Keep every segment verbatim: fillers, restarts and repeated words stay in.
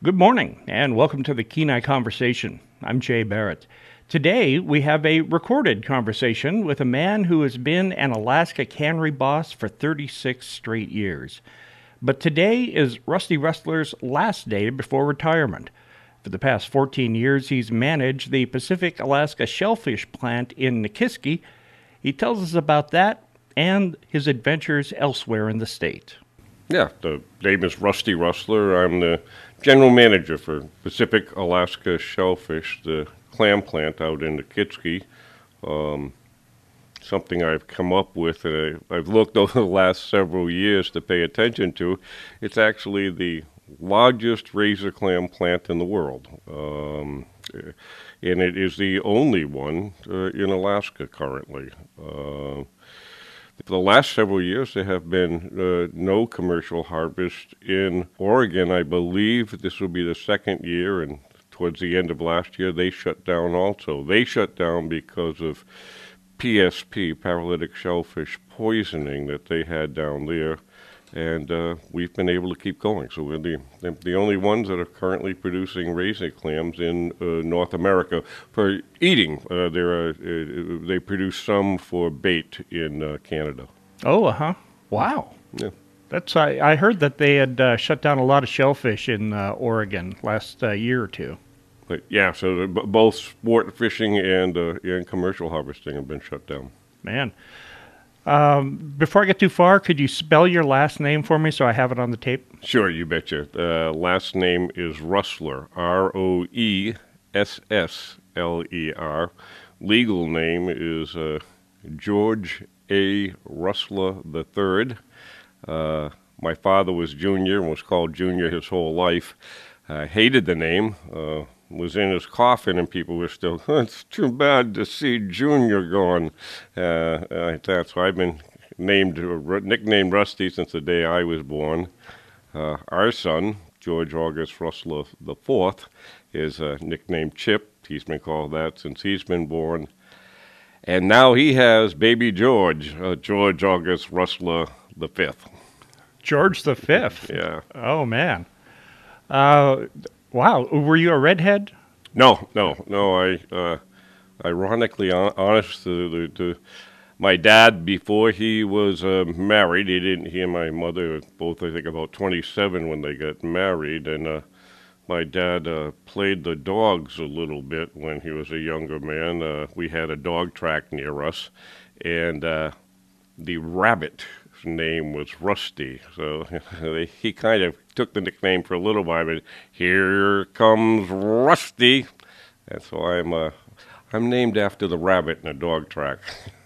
Good morning, and welcome to the Kenai Conversation. I'm Jay Barrett. Today, we have a recorded conversation with a man who has been an Alaska cannery boss for thirty-six straight years. But today is Rusty Rustler's last day before retirement. For the past fourteen years, he's managed the Pacific Alaska Shellfish Plant in Nikiski. He tells us about that and his adventures elsewhere in the state. Yeah, the name is Rusty Rustler. I'm the general manager for Pacific Alaska Shellfish, the clam plant out in Nikiski. Um, something I've come up with and I, I've looked over the last several years to pay attention to. It's actually the largest razor clam plant in the world. Um, and it is the only one uh, in Alaska currently. Uh, For the last several years, there have been uh, no commercial harvest in Oregon. I believe this will be the second year, and towards the end of last year, they shut down also. They shut down because of P S P, paralytic shellfish poisoning that they had down there, and uh, we've been able to keep going. So we're the, the only ones that are currently producing razor clams in uh, North America for eating. Uh, there are, uh, they produce some for bait in uh, Canada. Oh, uh-huh. Wow. Yeah. That's I, I heard that they had uh, shut down a lot of shellfish in uh, Oregon last uh, year or two. But yeah, so b- both sport fishing and uh, and commercial harvesting have been shut down. Man. Um, before I get too far, could you spell your last name for me so I have it on the tape? Sure, you betcha. Uh, last name is Rustler, R O E S S L E R. Legal name is uh, George A. Rustler the third. Uh, my father was Junior and was called Junior his whole life. I hated the name. Uh, was in his coffin, and people were still, oh, it's too bad to see Junior gone. Uh, uh, that's why I've been named, uh, nicknamed Rusty since the day I was born. Uh, our son, George August Rustler the fourth, is uh, nicknamed Chip. He's been called that since he's been born. And now he has baby George, uh, George August Rustler the fifth. George the fifth? Yeah. Oh, man. Uh... Wow, were you a redhead? No, no, no. I, uh, ironically, honest to, to, to my dad, before he was uh, married, he didn't. He and my mother were both, I think, about twenty-seven when they got married, and uh, my dad uh, played the dogs a little bit when he was a younger man. Uh, we had a dog track near us, and uh, the rabbit name was Rusty, so he kind of took the nickname for a little while, but here comes Rusty, and so I'm uh, I'm named after the rabbit in a dog track.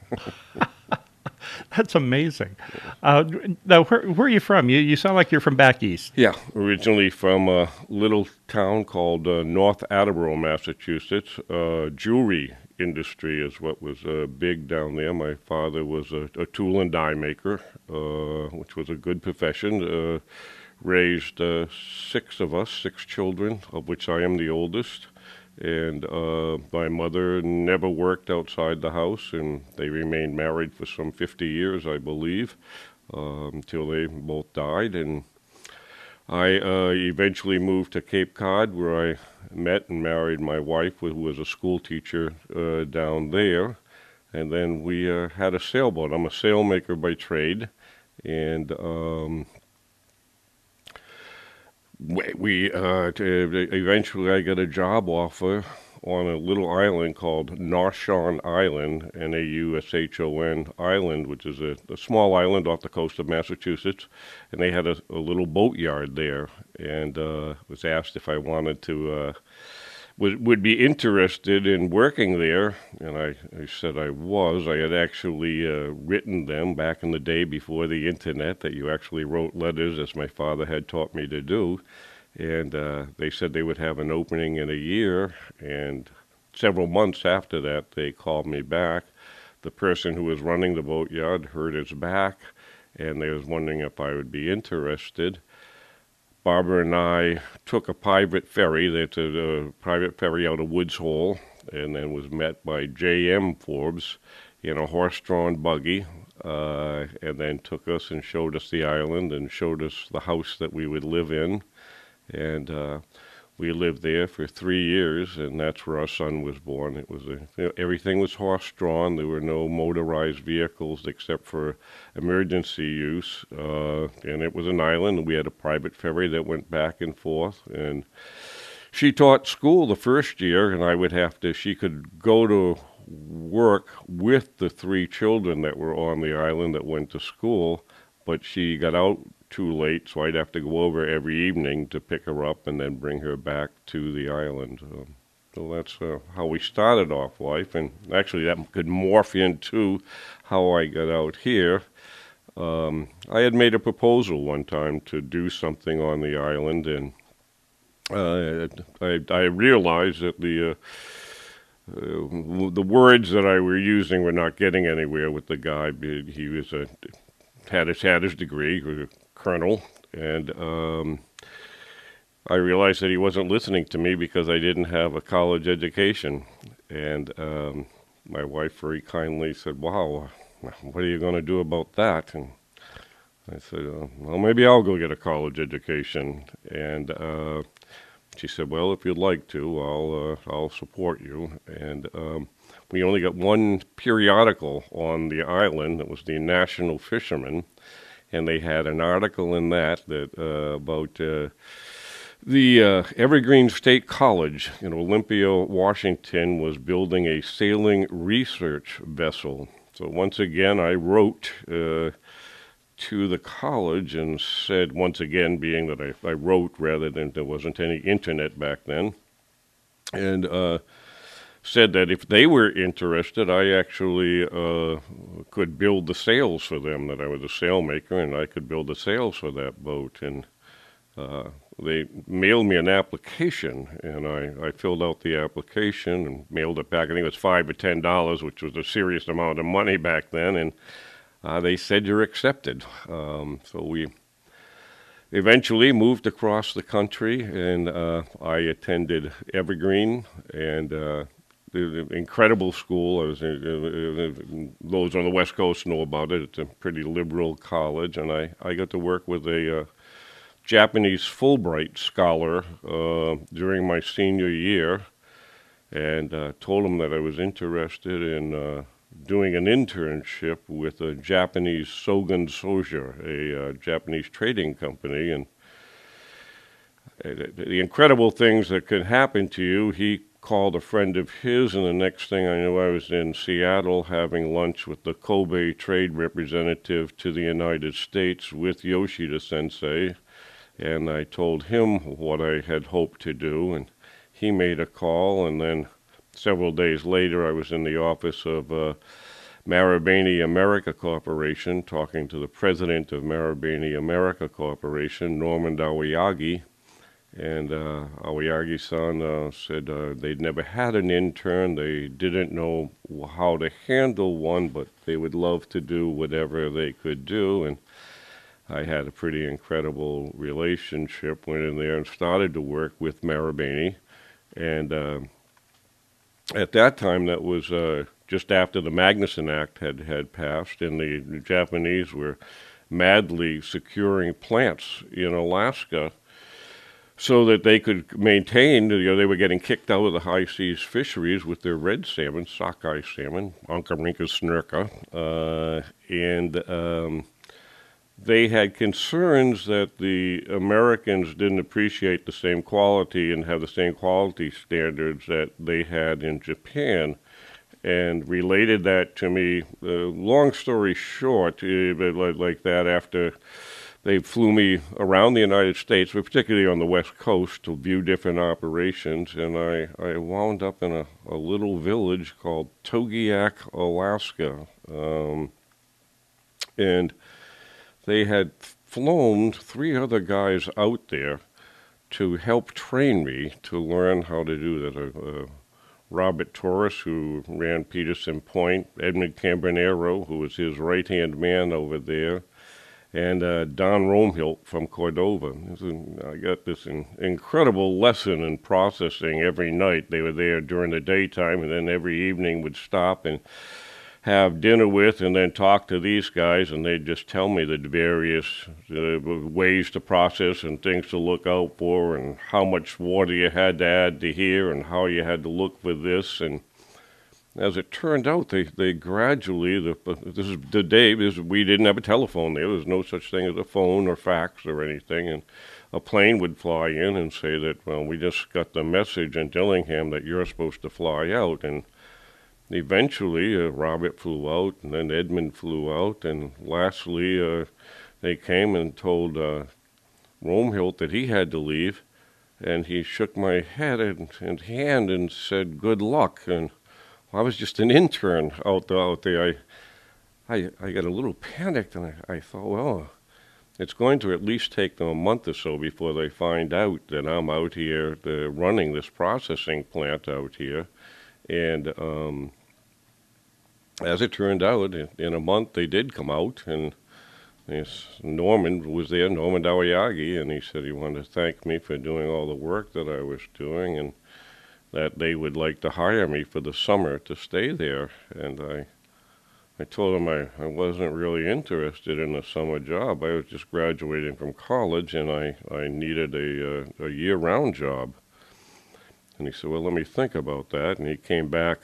That's amazing. Uh, now, where, where are you from? You you sound like you're from back east. Yeah, originally from a little town called uh, North Attleboro, Massachusetts. Uh, jewelry industry is what was uh, big down there. My father was a, a tool and die maker, uh, which was a good profession. Uh, raised uh, six of us, six children, of which I am the oldest. And uh, my mother never worked outside the house, and they remained married for some fifty years, I believe, uh, until they both died. And I uh, eventually moved to Cape Cod, where I met and married my wife, who was a school teacher uh, down there. And then we uh, had a sailboat. I'm a sailmaker by trade, and um, we uh, eventually I got a job offer on a little island called Naushon Island, N A U S H O N Island, which is a, a small island off the coast of Massachusetts, and they had a, a little boat yard there, and uh, was asked if I wanted to, uh, would, would be interested in working there, and I, I said I was. I had actually uh, written them back in the day before the internet, that you actually wrote letters, as my father had taught me to do. And uh, they said they would have an opening in a year, and several months after that, they called me back. The person who was running the boatyard hurt his back, and they was wondering if I would be interested. Barbara and I took a private ferry. That's a, a private ferry out of Woods Hole, and then was met by J M Forbes in a horse-drawn buggy, uh, and then took us and showed us the island and showed us the house that we would live in. And uh, we lived there for three years, and that's where our son was born. It was a, you know, everything was horse-drawn. There were no motorized vehicles except for emergency use, uh, and it was an island. We had a private ferry that went back and forth, and she taught school the first year, and I would have to, she could go to work with the three children that were on the island that went to school, but she got out too late, so I'd have to go over every evening to pick her up and then bring her back to the island. Um, so that's uh, how we started off life, and actually that could morph into how I got out here. Um, I had made a proposal one time to do something on the island, and uh, I, I realized that the uh, uh, the words that I were using were not getting anywhere with the guy. He was a had his had his degree, he was a colonel, and um, I realized that he wasn't listening to me because I didn't have a college education. And um, my wife very kindly said, "Wow, what are you going to do about that?" And I said, uh, "Well, maybe I'll go get a college education." And uh, she said, "Well, if you'd like to, I'll uh, I'll support you." And um, we only got one periodical on the island. It was the National Fisherman, and they had an article in that that uh, about uh, the uh, Evergreen State College in Olympia, Washington, was building a sailing research vessel. So once again, I wrote uh, to the college and said, once again, being that I, I wrote rather than there wasn't any internet back then, and uh, said that if they were interested, I actually uh, could build the sails for them, that I was a sailmaker and I could build the sails for that boat. And uh, they mailed me an application, and I, I filled out the application and mailed it back. I think it was five or ten dollars, which was a serious amount of money back then, and uh, they said you're accepted. Um, so we eventually moved across the country, and uh, I attended Evergreen, and uh, the, the incredible school. I was, uh, uh, those on the West Coast know about it. It's a pretty liberal college, and I, I got to work with a uh, Japanese Fulbright scholar uh, during my senior year, and uh, told him that I was interested in uh, doing an internship with a Japanese Sogen Soja, a uh, Japanese trading company. And uh, the incredible things that could happen to you, he called a friend of his, and the next thing I knew, I was in Seattle having lunch with the Kobe trade representative to the United States with Yoshida Sensei, and I told him what I had hoped to do, and he made a call, and then several days later, I was in the office of uh, Marubeni America Corporation talking to the president of Marubeni America Corporation, Norman Aoyagi. And uh, Aoyagi-san uh, said uh, they'd never had an intern. They didn't know how to handle one, but they would love to do whatever they could do. And I had a pretty incredible relationship, went in there and started to work with Marubeni. And uh, at that time, that was uh, just after the Magnuson Act had, had passed, and the, the Japanese were madly securing plants in Alaska so that they could maintain, you know, they were getting kicked out of the high seas fisheries with their red salmon, sockeye salmon, Oncorhynchus snerca, uh, and um, they had concerns that the Americans didn't appreciate the same quality and have the same quality standards that they had in Japan, and related that to me. Uh, long story short, uh, like, like that, after they flew me around the United States, but particularly on the West Coast, to view different operations, and I, I wound up in a, a little village called Togiak, Alaska, um, and they had flown three other guys out there to help train me to learn how to do that. Uh, uh, Robert Torres, who ran Peterson Point, Edmund Cambronero, who was his right-hand man over there, and uh, Don Romehilt from Cordova. I got this in, incredible lesson in processing every night. They were there during the daytime, and then every evening would stop and have dinner with and then talk to these guys, and they'd just tell me the various uh, ways to process and things to look out for and how much water you had to add to here and how you had to look for this. And as it turned out, they, they gradually, the, this is the day, this, we didn't have a telephone there. There was no such thing as a phone or fax or anything. And a plane would fly in and say that, well, we just got the message in Dillingham that you're supposed to fly out. And eventually, uh, Robert flew out, and then Edmund flew out, and lastly, uh, they came and told uh, Romehilt that he had to leave, and he shook my head and, and hand and said, "Good luck." And I was just an intern out there. Out there. I, I, I got a little panicked, and I, I thought, well, it's going to at least take them a month or so before they find out that I'm out here uh, running this processing plant out here, and um, as it turned out, in a month they did come out, and this Norman was there, Norman Dawayagi, and he said he wanted to thank me for doing all the work that I was doing, and that they would like to hire me for the summer to stay there. And I I told him I, I wasn't really interested in a summer job. I was just graduating from college, and I, I needed a, a, a year-round job. And he said, well, let me think about that. And he came back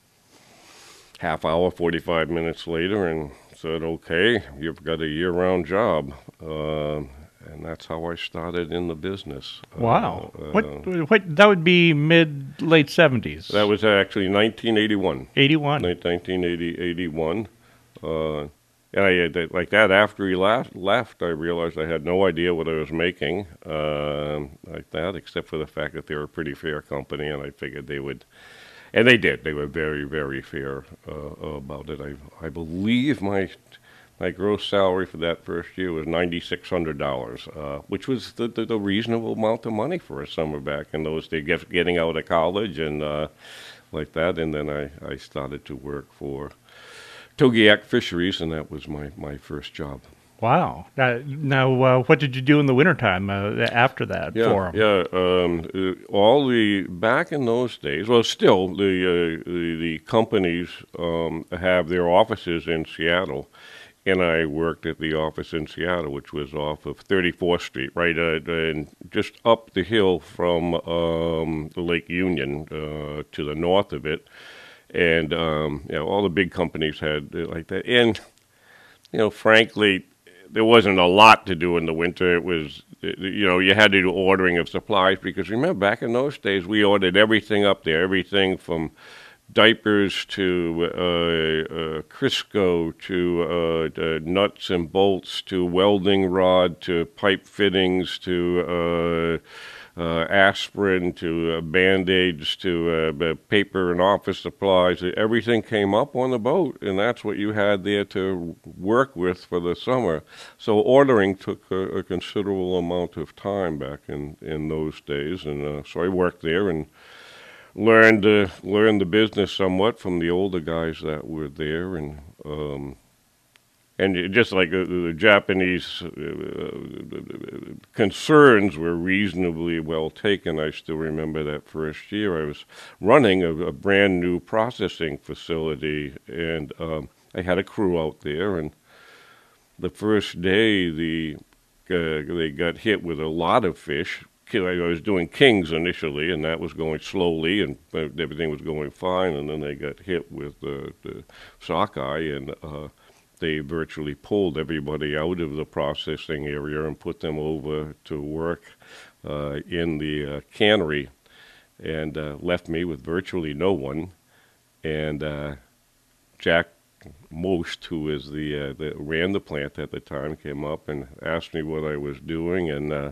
half hour, forty-five minutes later, and said, okay, you've got a year-round job. Uh, and that's how I started in the business. Wow. Uh, what, uh, what, that would be mid, late seventies. That was actually nineteen eighty-one. eighty-one. nineteen eighty, eighty-one. Uh, and I, like that, after he left, left, I realized I had no idea what I was making uh, like that, except for the fact that they were a pretty fair company, and I figured they would. And they did. They were very, very fair uh, about it. I, I believe my my gross salary for that first year was nine thousand six hundred dollars, uh, which was the, the, the reasonable amount of money for a summer back in those days, getting out of college and uh, like that. And then I, I started to work for Togiak Fisheries, and that was my, my first job. Wow. Uh, now, uh, what did you do in the wintertime uh, after that yeah, for them? Yeah, um, uh, all the, back in those days, well, still, the, uh, the, the companies um, have their offices in Seattle, and I worked at the office in Seattle, which was off of thirty-fourth Street, right, uh, and just up the hill from um, the Lake Union uh, to the north of it. And, um, you know, all the big companies had uh, like that. And, you know, frankly, there wasn't a lot to do in the winter. It was, you know, you had to do ordering of supplies, because remember, back in those days, we ordered everything up there, everything from diapers to uh, uh, Crisco to uh, uh, nuts and bolts to welding rod to pipe fittings to uh, uh, aspirin to uh, Band-Aids to uh, paper and office supplies. Everything came up on the boat, and that's what you had there to work with for the summer. So ordering took a, a considerable amount of time back in, in those days, and uh, so I worked there and learned uh, learned the business somewhat from the older guys that were there, and um, and just like uh, the Japanese uh, concerns were reasonably well taken. I still remember that first year I was running a, a brand new processing facility, and um, I had a crew out there, and the first day the uh, they got hit with a lot of fish. I was doing kings initially, and that was going slowly, and everything was going fine. And then they got hit with uh, the sockeye, and uh, they virtually pulled everybody out of the processing area and put them over to work uh, in the uh, cannery, and uh, left me with virtually no one. And uh, Jack Most, who was the uh, that ran the plant at the time, came up and asked me what I was doing, and uh,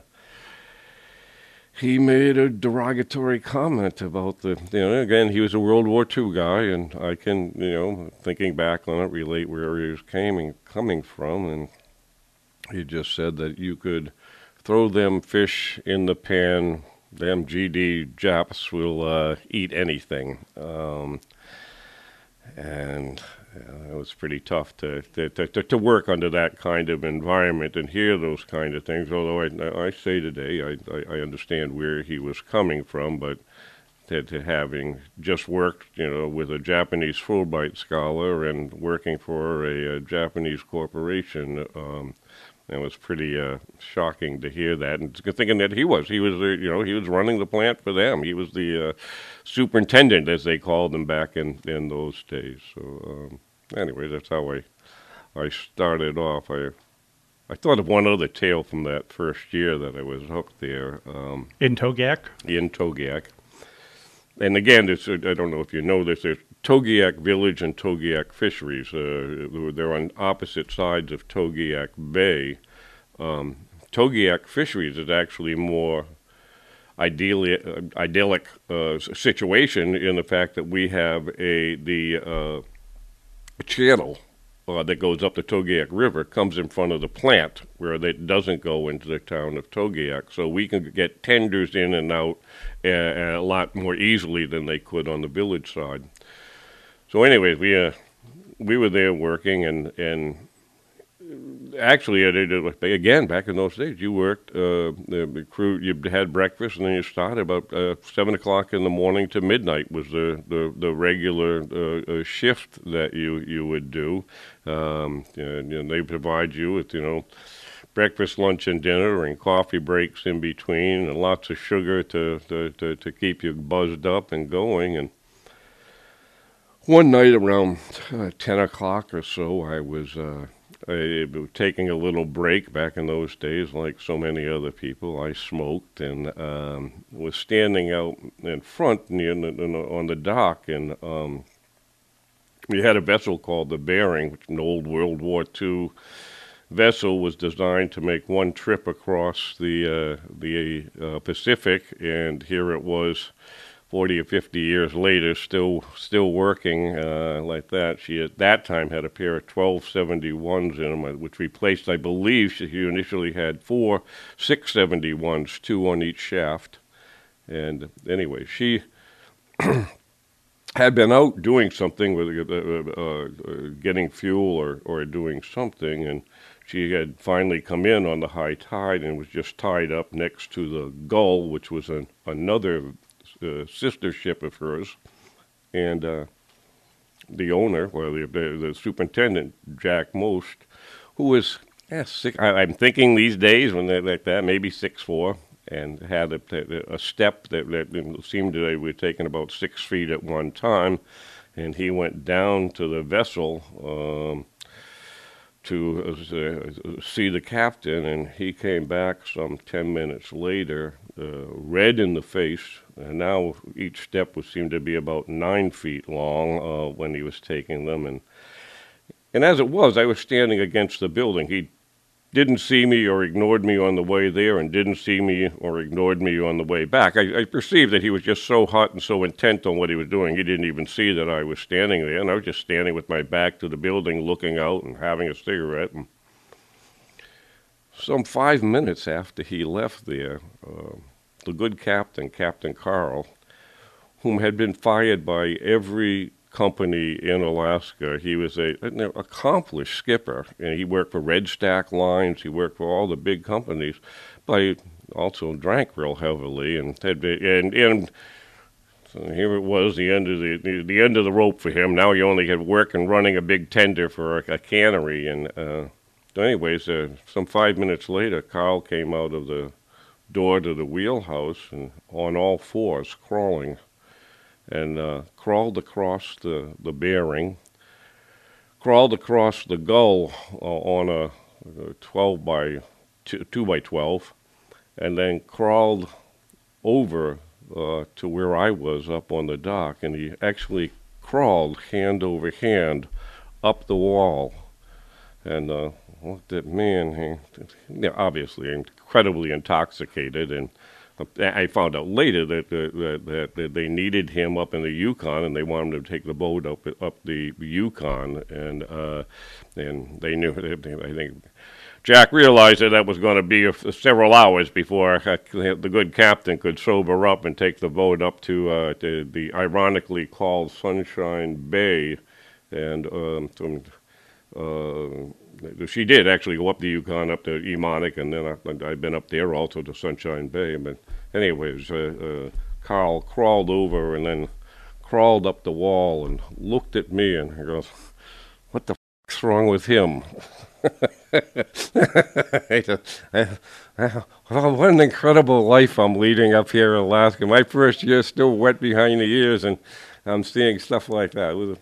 he made a derogatory comment about the, you know, again, he was a World War Two guy, and I can, you know, thinking back on it, relate where he was coming, coming from, and he just said that you could throw them fish in the pan, them G D Japs will uh, eat anything. Um, and uh, it was pretty tough to, to, to, to work under that kind of environment and hear those kind of things, although I, I say today I, I understand where he was coming from, but to, to having just worked, you know, with a Japanese Fulbright scholar and working for a, a Japanese corporation. Um, it was pretty uh, shocking to hear that, and thinking that he was, he was, the, you know, he was running the plant for them. He was the uh, superintendent, as they called him back in, in those days. So, um, anyway, that's how I I started off. I I thought of one other tale from that first year that I was up there. Um, in Togiak? In Togiak. And again, it's, I don't know if you know this, there's Togiak Village and Togiak Fisheries. Uh, they're on opposite sides of Togiak Bay. Um, Togiak Fisheries is actually more ideally, uh, idyllic uh, situation in the fact that we have a the uh, channel Uh, that goes up the Togiak River comes in front of the plant where it doesn't go into the town of Togiak. So we can get tenders in and out uh, a lot more easily than they could on the village side. So anyways, we uh, we were there working, and, and actually, again, back in those days, you worked, uh, the crew, you had breakfast, and then you started about uh, seven o'clock in the morning to midnight was the, the, the regular uh, uh, shift that you, you would do. Um, and, and they provide you with, you know, breakfast, lunch, and dinner, and coffee breaks in between, and lots of sugar to, to, to, to keep you buzzed up and going. And one night around uh, ten o'clock or so, I was... Uh, I was taking a little break back in those days, like so many other people. I smoked and um, was standing out in front near the, on the dock, and um, we had a vessel called the Bearing, which is an old World War Two vessel, was designed to make one trip across the uh, the uh, Pacific, and here it was. Forty or fifty years later, still still working uh, like that. She at that time had a pair of twelve seventy-ones in them, which replaced, I believe, she initially had four six seventy-ones, two on each shaft. And anyway, she had been out doing something with uh, uh, getting fuel or, or doing something, and she had finally come in on the high tide and was just tied up next to the Gull, which was an, another Uh, sister ship of hers, and uh, the owner, or the, the, the superintendent, Jack Most, who was yeah, six, I, I'm thinking these days when they're like that, maybe six four, and had a, a step that, that seemed to they were taking about six feet at one time, and he went down to the vessel um, to uh, see the captain, and he came back some ten minutes later, uh, red in the face, and now each step would seem to be about nine feet long uh, when he was taking them, and and as it was, I was standing against the building. He didn't see me or ignored me on the way there, and didn't see me or ignored me on the way back. I, I perceived that he was just so hot and so intent on what he was doing, he didn't even see that I was standing there, and I was just standing with my back to the building, looking out and having a cigarette. And some five minutes after he left there, uh, the good captain, Captain Carl, whom had been fired by every company in Alaska. He was a, an accomplished skipper, and he worked for Red Stack Lines. He worked for all the big companies, but he also drank real heavily, and had, and and so here it was, the end of the, the the end of the rope for him. Now he only had work and running a big tender for a, a cannery, and uh, anyways, uh, some five minutes later, Carl came out of the door to the wheelhouse and on all fours, crawling. And uh, crawled across the, the Bearing, crawled across the Gull uh, on a, a twelve by two, two by twelve, and then crawled over uh, to where I was up on the dock, and he actually crawled hand over hand up the wall, and uh, looked at me, and he, yeah, obviously incredibly intoxicated, and I found out later that, that, that, that they needed him up in the Yukon, and they wanted him to take the boat up up the Yukon, and uh, and they knew. I think Jack realized that that was going to be a, several hours before the good captain could sober up and take the boat up to, uh, to the ironically called Sunshine Bay, and um, from, uh, she did actually go up the Yukon, up to Emonic, and then I, I've been up there also to Sunshine Bay. But anyways, uh, uh, Carl crawled over and then crawled up the wall and looked at me and he goes, "What the f***'s wrong with him?" I said, "Oh, what an incredible life I'm leading up here in Alaska. My first year still wet behind the ears, and I'm seeing stuff like that." It was,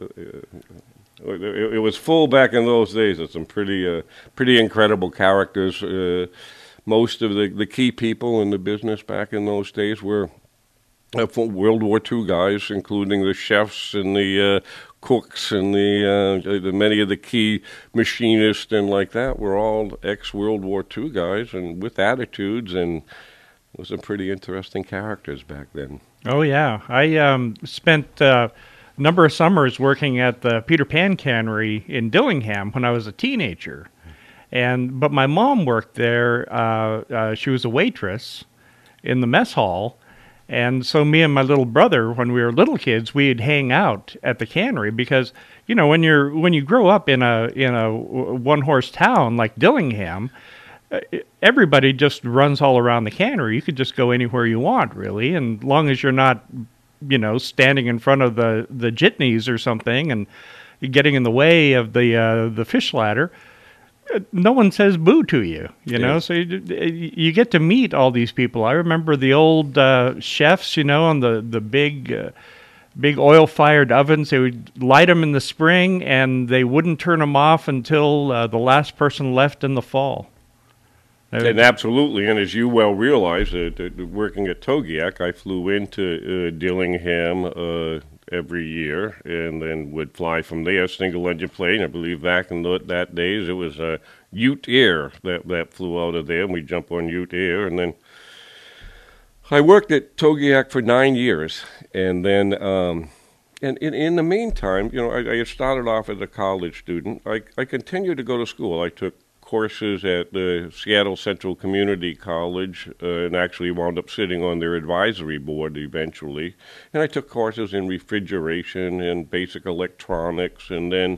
it, it, it was full back in those days of some pretty, uh, pretty incredible characters. Uh, most of the, the key people in the business back in those days were uh, World War Two guys, including the chefs and the uh, cooks and the, uh, the many of the key machinists and like that were all ex-World War Two guys and with attitudes, and was some pretty interesting characters back then. Oh yeah, I um, spent uh, a number of summers working at the Peter Pan Cannery in Dillingham when I was a teenager, and but my mom worked there. Uh, uh, she was a waitress in the mess hall. And so me and my little brother, when we were little kids, we'd hang out at the cannery because, you know, when you're when you grow up in a in a one horse town like Dillingham, everybody just runs all around the cannery. You could just go anywhere you want, really, and long as you're not, you know, standing in front of the the jitneys or something and getting in the way of the uh, the fish ladder, no one says boo to you, you know, yeah. So you, you get to meet all these people. I remember the old uh, chefs, you know, on the, the big, uh, big oil-fired ovens. They would light them in the spring, and they wouldn't turn them off until uh, the last person left in the fall. And absolutely, and as you well realize, uh, working at Togiak, I flew into uh, Dillingham uh, every year, and then would fly from there, single-engine plane. I believe back in the, that days it was uh, Ute Air that, that flew out of there, and we jump on Ute Air. And then I worked at Togiak for nine years, and then um, and in, in the meantime, you know, I, I started off as a college student. I, I continued to go to school. I took courses at the Seattle Central Community College uh, and actually wound up sitting on their advisory board eventually. And I took courses in refrigeration and basic electronics, and then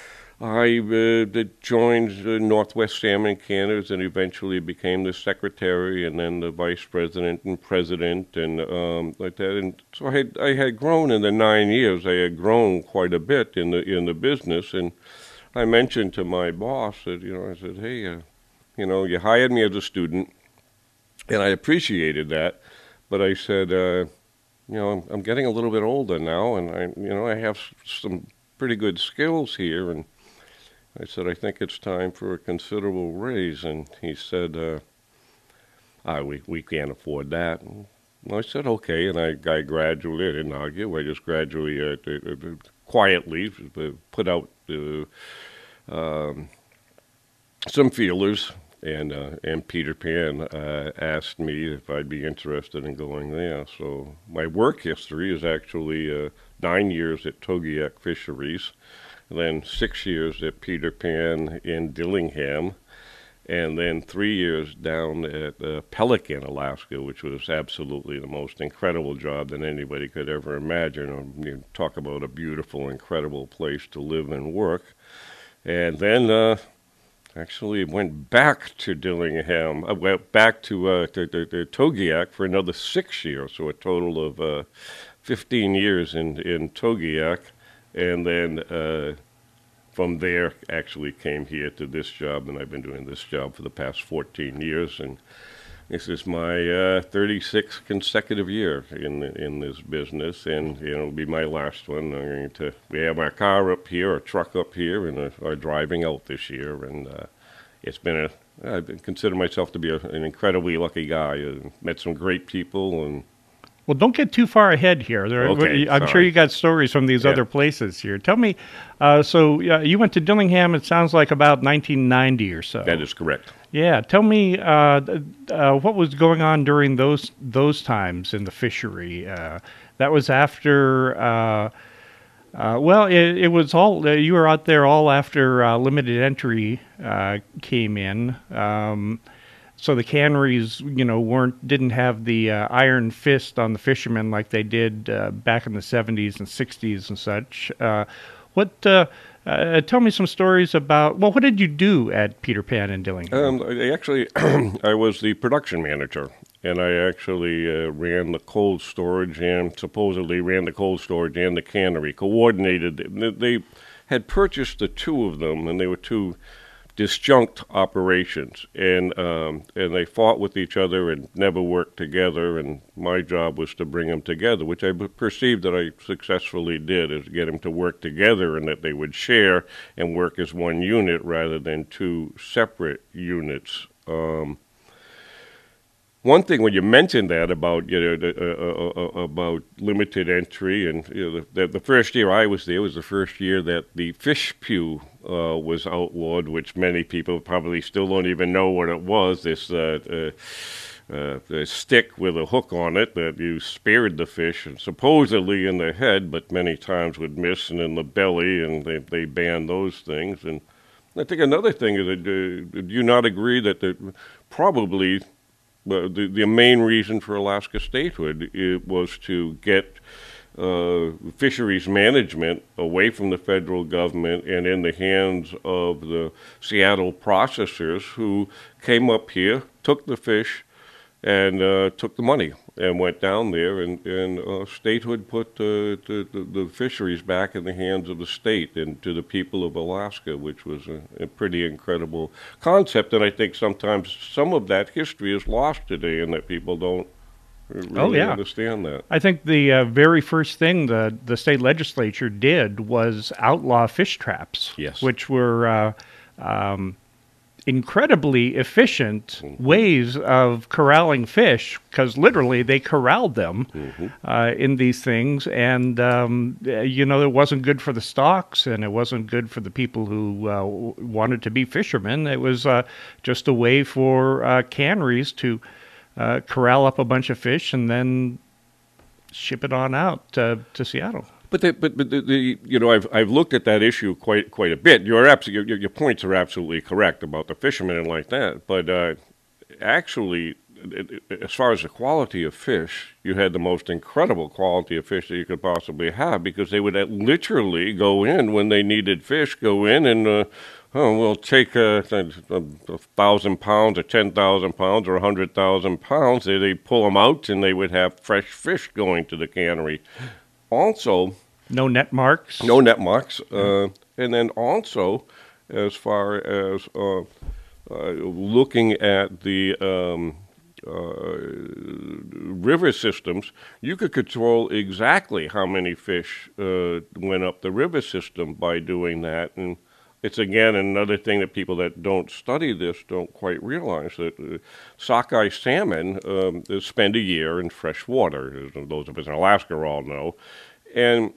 I uh, joined uh, Northwest Salmon Canners and eventually became the secretary and then the vice president and president and um, like that. And so I had I had grown in the nine years. I had grown quite a bit in the in the business, and I mentioned to my boss that, you know, I said, hey, uh, you know, you hired me as a student, and I appreciated that, but I said, uh, you know, I'm, I'm getting a little bit older now, and I, you know, I have some pretty good skills here, and I said, I think it's time for a considerable raise, and he said, uh, ah, we, we can't afford that. And I said, okay, and I, I gradually, I didn't argue, I just gradually, uh, uh, uh, quietly put out uh, um, some feelers, and uh, and Peter Pan uh, asked me if I'd be interested in going there. So my work history is actually uh, nine years at Togiak Fisheries, then six years at Peter Pan in Dillingham, and then three years down at uh, Pelican, Alaska, which was absolutely the most incredible job that anybody could ever imagine. You talk about a beautiful, incredible place to live and work. And then uh, actually went back to Dillingham, I went back to, uh, to, to, to Togiak for another six years, so a total of uh, fifteen years in, in Togiak, and then uh, from there, actually came here to this job, and I've been doing this job for the past fourteen years, and this is my uh, thirty-sixth consecutive year in in this business, and you know, it'll be my last one. I'm going to we have our car up here, our truck up here, and uh, are driving out this year, and uh, it's been a I consider myself to be a, an incredibly lucky guy. I met some great people, and well, don't get too far ahead here. There, okay, I'm sorry. sure you got stories from these yeah. other places here. Tell me, uh, so uh, you went to Dillingham, it sounds like about nineteen ninety or so. That is correct. Yeah, tell me uh, uh, what was going on during those those times in the fishery. Uh, that was after, uh, uh, well, it, it was all, uh, you were out there all after uh, limited entry uh, came in. Um So the canneries, you know, weren't didn't have the uh, iron fist on the fishermen like they did uh, back in the seventies and sixties and such. Uh, what? Uh, uh, tell me some stories about. Well, what did you do at Peter Pan in Dillingham? Um, I actually, I was the production manager, and I actually uh, ran the cold storage and supposedly ran the cold storage and the cannery, coordinated. They, they had purchased the two of them, and they were two disjunct operations, and um, and they fought with each other and never worked together, and my job was to bring them together, which I perceived that I successfully did, is get them to work together and that they would share and work as one unit rather than two separate units. Um, One thing when you mentioned that about you know the, uh, uh, uh, about limited entry, and you know, the, the first year I was there was the first year that the fish pew uh, was outlawed, which many people probably still don't even know what it was. This uh, uh, uh, the stick with a hook on it that you speared the fish, and supposedly in the head, but many times would miss, and in the belly, and they they banned those things. And I think another thing is that uh, do you not agree that the, probably Uh, the, the main reason for Alaska statehood it was to get uh, fisheries management away from the federal government and in the hands of the Seattle processors who came up here, took the fish, and uh, took the money and went down there, and, and uh, statehood put uh, the, the, the fisheries back in the hands of the state and to the people of Alaska, which was a, a pretty incredible concept. And I think sometimes some of that history is lost today and that people don't really oh, yeah. understand that. I think the uh, very first thing the, the state legislature did was outlaw fish traps, yes. which were uh, um, incredibly efficient mm-hmm. ways of corralling fish, because literally they corralled them mm-hmm. uh, in these things, and um, you know, it wasn't good for the stocks, and it wasn't good for the people who uh, wanted to be fishermen. It was uh, just a way for uh, canneries to uh, corral up a bunch of fish and then ship it on out uh, to Seattle. But the, but but the, the you know I've I've looked at that issue quite quite a bit. You're absolutely your, your points are absolutely correct about the fishermen and like that. But uh, actually, it, it, as far as the quality of fish, you had the most incredible quality of fish that you could possibly have, because they would literally go in when they needed fish, go in and uh, oh, we'll take a, a, a thousand pounds or ten thousand pounds or a hundred thousand pounds. They they pull them out and they would have fresh fish going to the cannery. Also, no net marks. No net marks. Uh, and then also, as far as uh, uh, looking at the um, uh, river systems, you could control exactly how many fish uh, went up the river system by doing that. And it's, again, another thing that people that don't study this don't quite realize, that uh, sockeye salmon um, spend a year in fresh water, as those of us in Alaska all know. And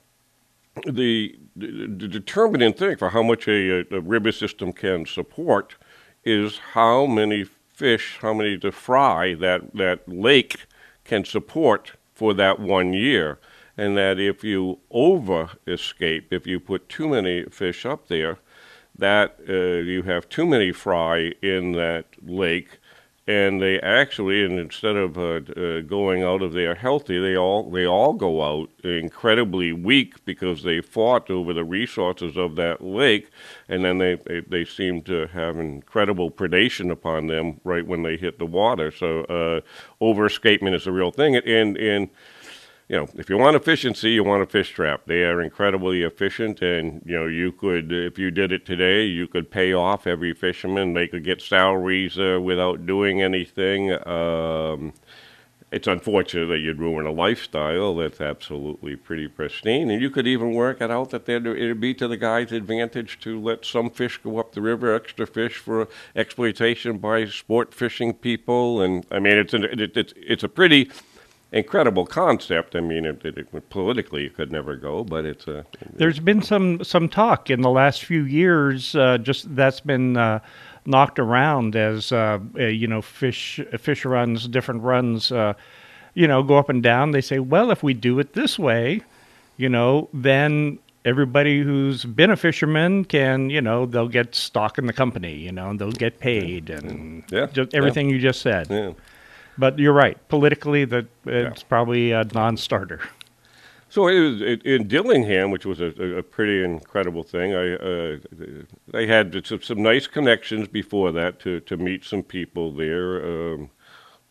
the, the, the determinant thing for how much a, a river system can support is how many fish, how many to fry that, that lake can support for that one year. And that if you over-escape, if you put too many fish up there, that uh, you have too many fry in that lake, and they actually, and instead of uh, uh, going out of there healthy, they all they all go out incredibly weak because they fought over the resources of that lake, and then they, they, they seem to have incredible predation upon them right when they hit the water. So uh, over-escapement is a real thing, and and. You know, if you want efficiency, you want a fish trap. They are incredibly efficient, and, you know, you could, if you did it today, you could pay off every fisherman. They could get salaries uh, without doing anything. Um, it's unfortunate that you'd ruin a lifestyle that's absolutely pretty pristine, and you could even work it out that it would be to the guy's advantage to let some fish go up the river, extra fish for exploitation by sport fishing people. And, I mean, it's, an, it, it's, it's a pretty incredible concept. I mean, it, it, it, politically it could never go, but it's a. There's been some some talk in the last few years. Uh, just that's been uh, knocked around as uh, uh, you know, fish fish runs, different runs. Uh, you know, go up and down. They say, well, if we do it this way, you know, then everybody who's been a fisherman can, you know, they'll get stock in the company, you know, and they'll get paid, and yeah, just everything yeah. you just said. Yeah. But you're right. Politically, that it's yeah. probably a non-starter. So it was, it, in Dillingham, which was a, a pretty incredible thing, I uh, they had some, some nice connections before that to, to meet some people there. Um,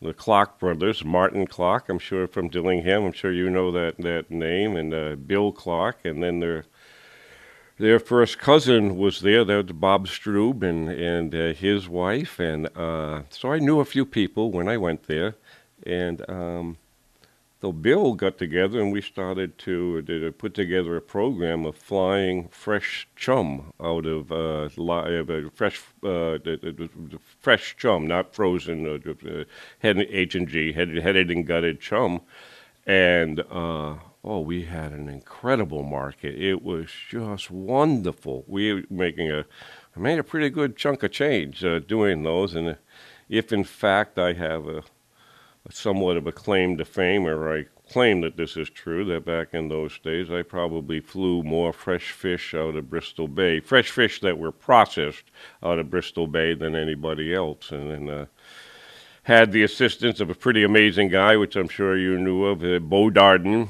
the Clark brothers, Martin Clark, I'm sure from Dillingham. I'm sure you know that, that name, and uh, Bill Clark, and then their their first cousin was there. That was Bob Strube and and uh, his wife, and uh, so I knew a few people when I went there, and um, so Bill got together and we started to, to put together a program of flying fresh chum out of uh, li- uh, fresh uh, fresh chum, not frozen, uh, head H and G, headed, headed and gutted chum, and uh, oh, we had an incredible market. It was just wonderful. We were making a, I made a pretty good chunk of change uh, doing those, and if in fact I have a somewhat of a claim to fame, or I claim that this is true, that back in those days I probably flew more fresh fish out of Bristol Bay, fresh fish that were processed out of Bristol Bay than anybody else, and then uh, had the assistance of a pretty amazing guy, which I'm sure you knew of, uh, Bo Darden,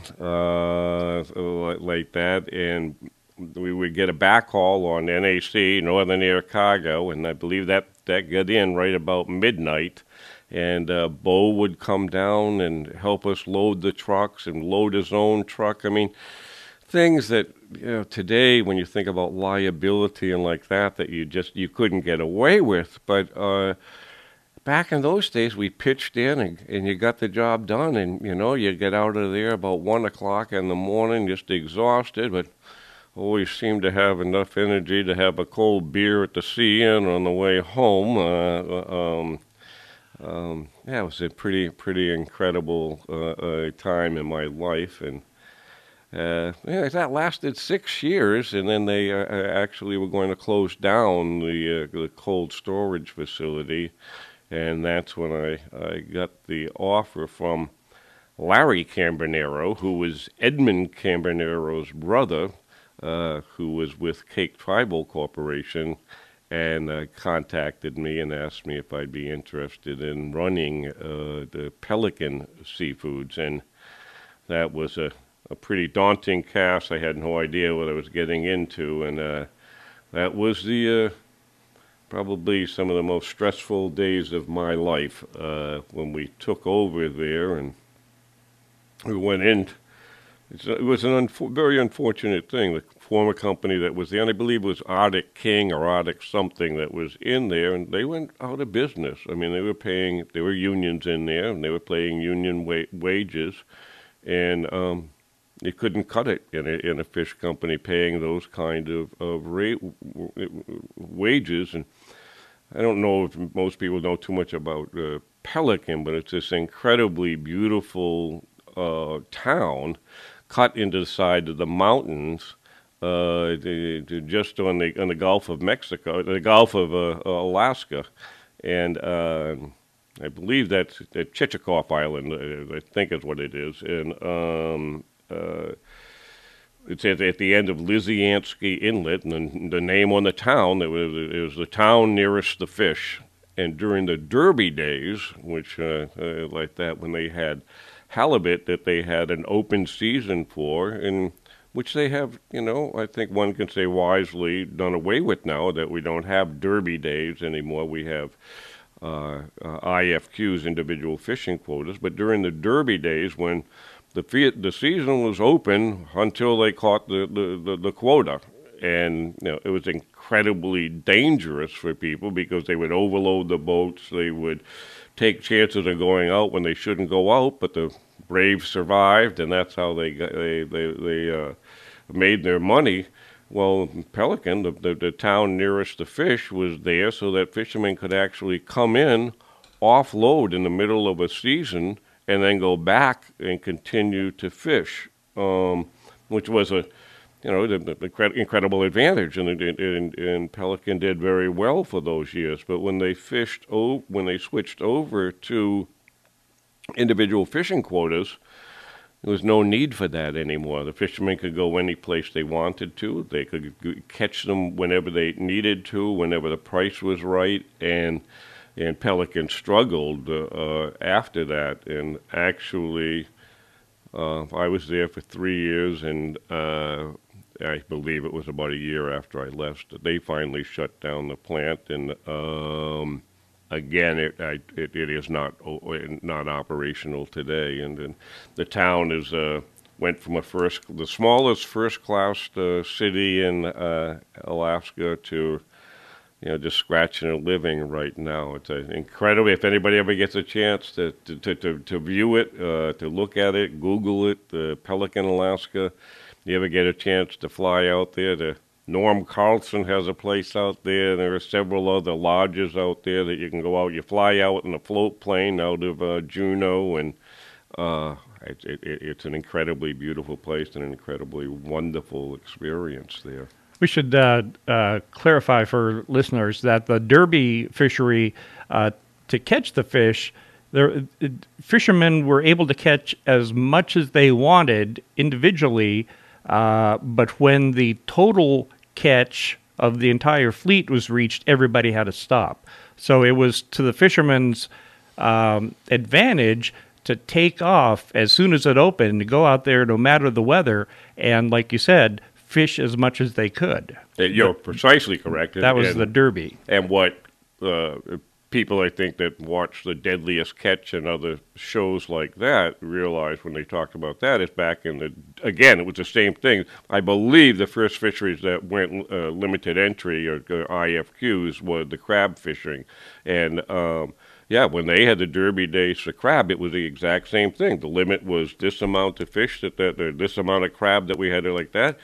uh, like that, and we would get a backhaul on N A C, Northern Air Cargo, and I believe that, that got in right about midnight. And uh, Bo would come down and help us load the trucks and load his own truck. I mean, things that, you know, today when you think about liability and like that, that you just you couldn't get away with. But uh, back in those days, we pitched in and, and you got the job done. And, you know, you get out of there about one o'clock in the morning, just exhausted, but always seemed to have enough energy to have a cold beer at the C N on the way home. Uh, um, Um, yeah, it was a pretty, pretty incredible uh, uh, time in my life, and uh, yeah, that lasted six years, and then they uh, actually were going to close down the uh, the cold storage facility, and that's when I, I got the offer from Larry Cambonero, who was Edmund Cambonero's brother, uh, who was with Cake Tribal Corporation, and uh, contacted me and asked me if I'd be interested in running uh, the Pelican Seafoods. And that was a, a pretty daunting task. I had no idea what I was getting into. And uh, that was the uh, probably some of the most stressful days of my life uh, when we took over there. And we went in. It's, it was an unfo- very unfortunate thing. The former company that was there, and I believe it was Arctic King or Arctic something that was in there, and they went out of business. I mean, they were paying, there were unions in there, and they were paying union wa- wages, and um, you couldn't cut it in a, in a fish company paying those kind of, of rate, wages. And I don't know if most people know too much about uh, Pelican, but it's this incredibly beautiful uh, town cut into the side of the mountains, uh, the, the, just on the on the Gulf of Mexico, the Gulf of uh, Alaska, and uh, I believe that's at Chichikov Island, I think is what it is, and um, uh, it's at, at the end of Lisiansky Inlet, and the, the name on the town, it was, it was the town nearest the fish. And during the Derby days, which uh, uh, like that, when they had halibut that they had an open season for, and which they have, you know, I think one can say wisely done away with now, that we don't have Derby days anymore. We have uh, uh, I F Qs, individual fishing quotas. But during the Derby days, when the fe- the season was open until they caught the, the, the, the quota, and you know, it was incredibly dangerous for people because they would overload the boats, they would take chances of going out when they shouldn't go out, but the Braves survived, and that's how they got, they they, they uh, made their money. Well, Pelican, the, the the town nearest the fish, was there so that fishermen could actually come in, offload in the middle of a season, and then go back and continue to fish, um, which was a you know, the, the incredible advantage, and, and, and Pelican did very well for those years. But when they fished, o- when they switched over to individual fishing quotas, there was no need for that anymore. The fishermen could go any place they wanted to. They could g- catch them whenever they needed to, whenever the price was right, and and Pelican struggled uh, uh, after that. And actually, uh, I was there for three years, and uh, I believe it was about a year after I left, they finally shut down the plant, and um, again, it, I, it it is not not operational today, and, and the town is uh, went from a first the smallest first class uh, city in uh, Alaska to, you know, just scratching a living right now. It's uh, incredible. If anybody ever gets a chance to to to, to, to view it, uh, to look at it, Google it, uh, Pelican, Alaska. You ever get a chance to fly out there? To Norm Carlson has a place out there. There are several other lodges out there that you can go out. You fly out in a float plane out of uh, Juneau, and uh, it, it, it's an incredibly beautiful place and an incredibly wonderful experience there. We should uh, uh, clarify for listeners that the derby fishery, uh, to catch the fish, there, fishermen were able to catch as much as they wanted individually. Uh, but when the total catch of the entire fleet was reached, everybody had to stop. So it was to the fishermen's um, advantage to take off as soon as it opened, to go out there no matter the weather, and like you said, fish as much as they could. You're precisely correct. That was and, the derby. And what uh, people, I think, that watch The Deadliest Catch and other shows like that realize when they talked about that is back in the, again, it was the same thing. I believe the first fisheries that went uh, limited entry, or uh, I F Qs, were the crab fishing. And, um, yeah, when they had the derby days for crab, it was the exact same thing. The limit was this amount of fish, that, that uh, this amount of crab that we had like that.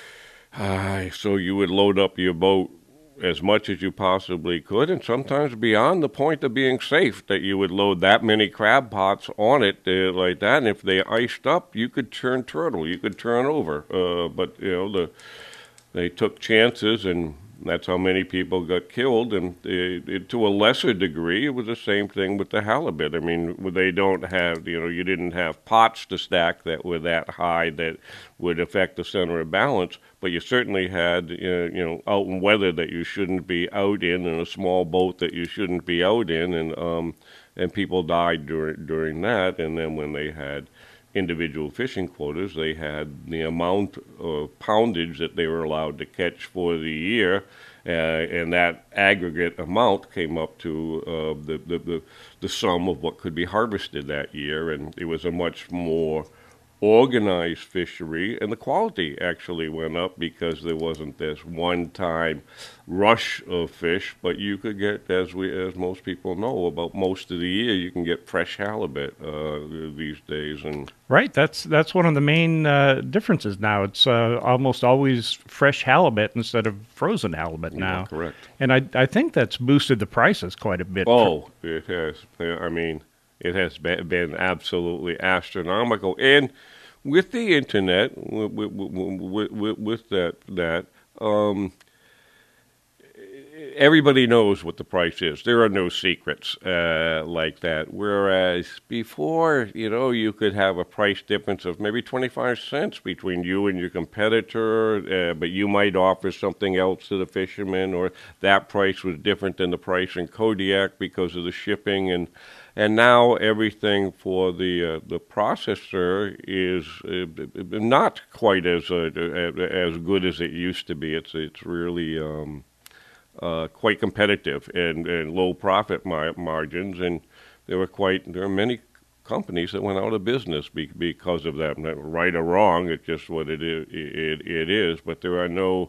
Uh, so you would load up your boat as much as you possibly could, and sometimes beyond the point of being safe, that you would load that many crab pots on it uh, like that, and if they iced up, you could turn turtle, you could turn over. Uh, but, you know, the they took chances, and that's how many people got killed, and it, it, to a lesser degree, it was the same thing with the halibut. I mean, they don't have, you know, you didn't have pots to stack that were that high that would affect the center of balance, but you certainly had, uh, you know, out in weather that you shouldn't be out in, and a small boat that you shouldn't be out in, and um, and people died during during that. And then when they had individual fishing quotas, they had the amount of poundage that they were allowed to catch for the year, uh, and that aggregate amount came up to uh, the, the, the, the sum of what could be harvested that year, and it was a much more organized fishery, and the quality actually went up because there wasn't this one-time rush of fish, but you could get, as we, as most people know, about most of the year, you can get fresh halibut uh, these days. And right, that's that's one of the main uh, differences now. It's uh, almost always fresh halibut instead of frozen halibut now. Yeah, correct. And I I think that's boosted the prices quite a bit. Oh, for- it has. I mean, it has been absolutely astronomical. And with the internet, with, with, with, with that, that um, everybody knows what the price is. There are no secrets uh, like that. Whereas before, you know, you could have a price difference of maybe twenty-five cents between you and your competitor, uh, but you might offer something else to the fishermen, or that price was different than the price in Kodiak because of the shipping. And And now everything for the uh, the processor is uh, not quite as uh, as good as it used to be. It's it's really um, uh, quite competitive and, and low profit mar- margins, and there were quite there are many companies that went out of business be- because of that. Not right or wrong, it's just what it is. It, it is, but there are no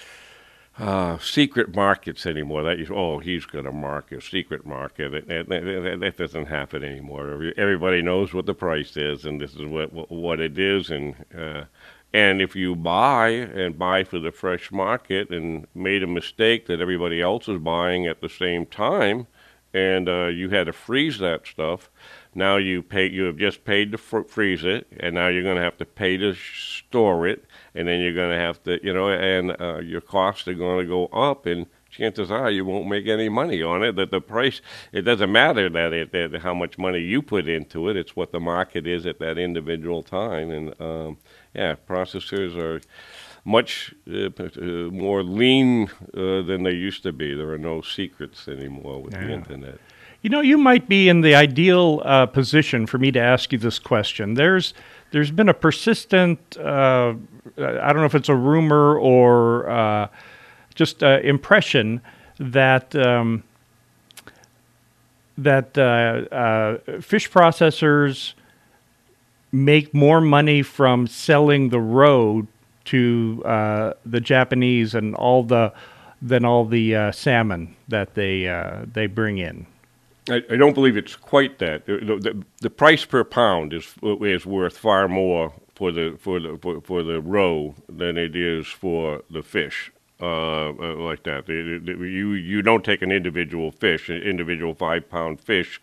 Uh, secret markets anymore. That is, oh, he's got a market, secret market. That, that, that, that doesn't happen anymore. Everybody knows what the price is, and this is what what it is. And uh, and if you buy and buy for the fresh market and made a mistake that everybody else is buying at the same time, and uh, you had to freeze that stuff, now you pay. You have just paid to fr- freeze it, and now you're going to have to pay to store it. And then you're going to have to, you know, and uh, your costs are going to go up, and chances are you won't make any money on it. That the price, it doesn't matter that it that how much money you put into it. It's what the market is at that individual time. And um, yeah, processors are much uh, uh, more lean uh, than they used to be. There are no secrets anymore with yeah. the internet. You know, you might be in the ideal uh, position for me to ask you this question. There's there's been a persistent, uh, I don't know if it's a rumor or uh, just uh, impression that um, that uh, uh, fish processors make more money from selling the roe to uh, the Japanese and all the than all the uh, salmon that they uh, they bring in. I, I don't believe it's quite that. The, the, the price per pound is is worth far more for the for the for, for the roe than it is for the fish. Uh, uh, like that, it, it, you you don't take an individual fish, an individual five pound fish,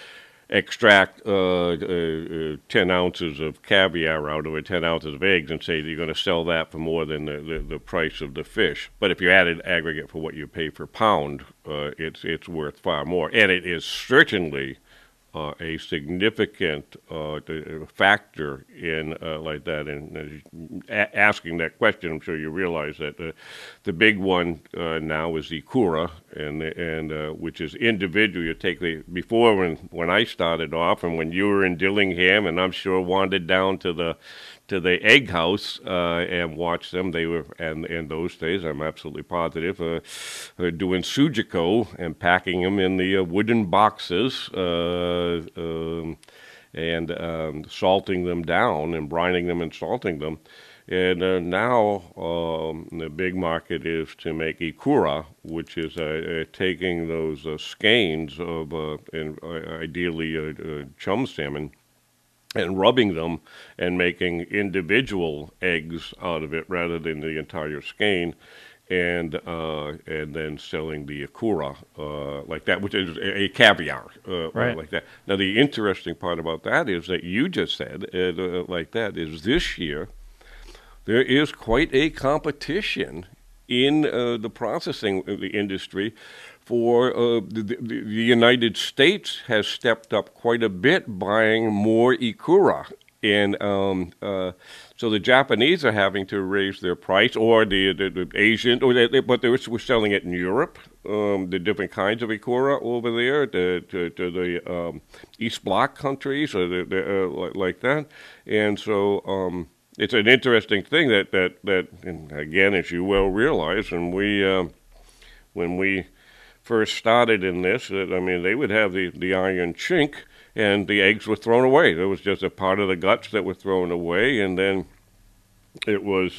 extract uh, uh, uh, ten ounces of caviar out of it, ten ounces of eggs, and say that you're going to sell that for more than the, the, the price of the fish. But if you added aggregate for what you pay per pound, uh, it's it's worth far more, and it is certainly uh, a significant uh, factor in uh, like that. And uh, a- asking that question, I'm sure you realize that uh, the big one uh, now is the Ikura, and and uh, which is individual. You take the before when when I started off, and when you were in Dillingham, and I'm sure wandered down to the to the egg house uh, and watched them. They were, and in those days, I'm absolutely positive, uh, uh, doing Sujiko and packing them in the uh, wooden boxes uh, um, and um, salting them down and brining them and salting them. And uh, now um, the big market is to make Ikura, which is uh, uh, taking those uh, skeins of, uh, and uh, ideally uh, uh, chum salmon, and rubbing them and making individual eggs out of it rather than the entire skein, and uh, and then selling the Ikura uh, like that, which is a, a caviar uh, Right. like that. Now, the interesting part about that is that you just said uh, uh, like that is this year there is quite a competition in uh, the processing of the industry. For uh, the, the, the United States has stepped up quite a bit, buying more Ikura, and um, uh, so the Japanese are having to raise their price, or the, the, the Asian, or they, they, but they were, were selling it in Europe, um, the different kinds of Ikura over there, to, to, to the um, East Bloc countries, or the, the, uh, like that, and so. Um, It's an interesting thing that that that and again, as you well realize, and we uh, when we first started in this, that I mean, they would have the, the iron chink, and the eggs were thrown away. There was just a part of the guts that were thrown away, and then it was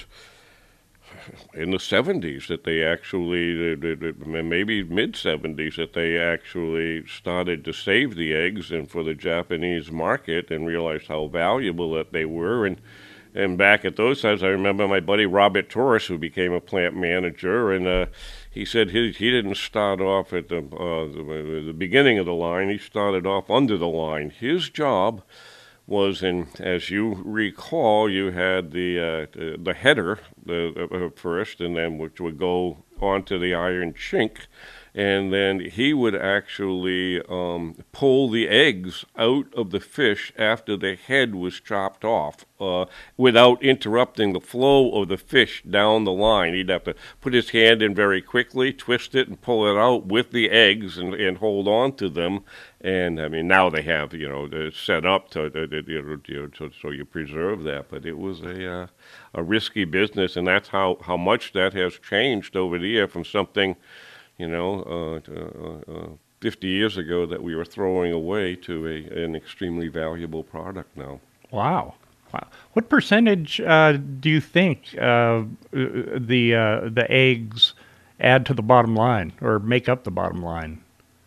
in the seventies that they actually, maybe mid seventies, that they actually started to save the eggs and for the Japanese market, and realized how valuable that they were. And And back at those times, I remember my buddy Robert Torres, who became a plant manager, and uh, he said he he didn't start off at the, uh, the the beginning of the line. He started off under the line. His job was, in, as you recall, you had the uh, the, the header the, the first, and then which would go onto the iron chink. And then he would actually um, pull the eggs out of the fish after the head was chopped off uh, without interrupting the flow of the fish down the line. He'd have to put his hand in very quickly, twist it, and pull it out with the eggs and, and hold on to them. And, I mean, now they have, you know, they're set up to, you know, you know, so, so you preserve that. But it was a uh, a risky business, and that's how, how much that has changed over the year from something, you know, uh, uh, uh, fifty years ago that we were throwing away to a, an extremely valuable product now. Wow. Wow. What percentage uh, do you think uh, the uh, the eggs add to the bottom line or make up the bottom line?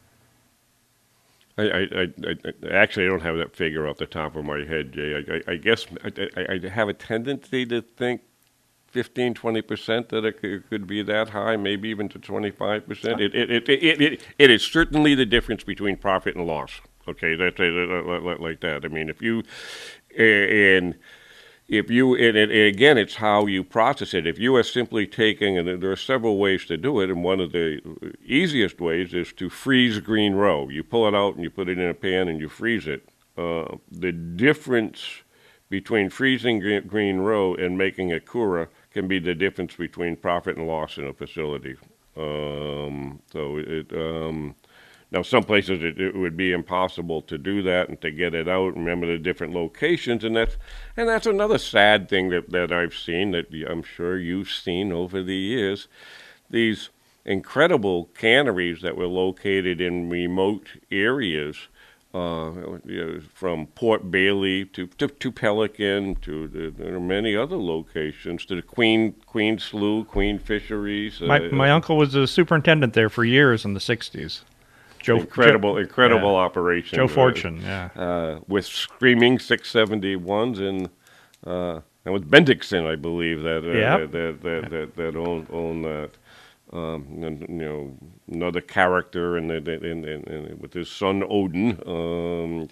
I, I, I, I actually I don't have that figure off the top of my head, Jay. I, I, I guess I, I, I have a tendency to think fifteen, twenty percent that it could, could be that high, maybe even to twenty-five percent. It, it, it, it, it, it is certainly the difference between profit and loss. Okay, that's like that. I mean, if you, and if you, and, and again, it's how you process it. If you are simply taking, and there are several ways to do it, and one of the easiest ways is to freeze green roe. You pull it out and you put it in a pan and you freeze it. Uh, the difference between freezing green roe and making a Ikura can be the difference between profit and loss in a facility. Um, so it, um, now some places it, it would be impossible to do that and to get it out. Remember the different locations, and that's and that's another sad thing that, that I've seen, that I'm sure you've seen over the years. These incredible canneries that were located in remote areas, uh, you know, from Port Bailey to, to, to Pelican to the, there are many other locations, to the Queen Queen Slough, Queen Fisheries. My, uh, my uncle was a superintendent there for years in the sixties. Joe, incredible, Joe, incredible yeah. operation. Joe Fortune, yeah. Uh, with screaming six seventy-ones and uh, and with Bendixson, I believe that uh, Yep. that that that, Yep. that, that owned owned that. Um, and, you know, another character, and, and, and, and, and with his son Odin. Um,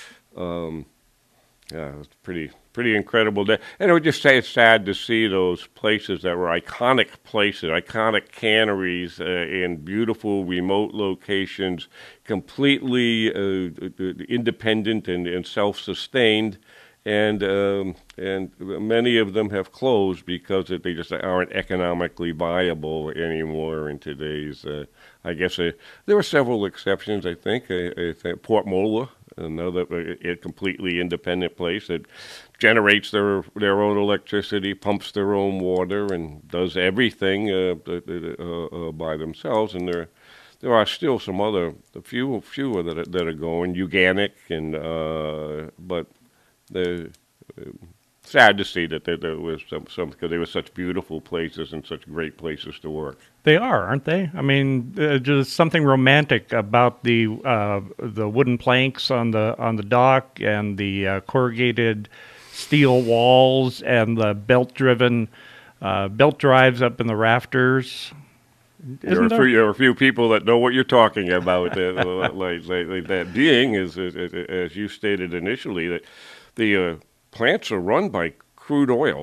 um, yeah, it's pretty pretty incredible day. And I would just say it's sad to see those places that were iconic places, iconic canneries uh, in beautiful remote locations, completely uh, independent and, and self-sustained. And um, and many of them have closed because they just aren't economically viable anymore in today's. Uh, I guess uh, there were several exceptions. I think, I, I think Port Mola, another a completely independent place that generates their their own electricity, pumps their own water, and does everything uh, uh, uh, by themselves. And there there are still some other, a few fewer that are, that are going, Uganic, and uh, but. The, uh, sad to see that there, there was some, some, because they were such beautiful places and such great places to work. They are, aren't they? I mean, uh, just something romantic about the uh, the wooden planks on the on the dock and the uh, corrugated steel walls and the belt-driven uh, belt drives up in the rafters. There are, there? Few, there are a few people that know what you're talking about. uh, like, like, like that being is, is, is, as you stated initially, that the uh, plants are run by crude oil,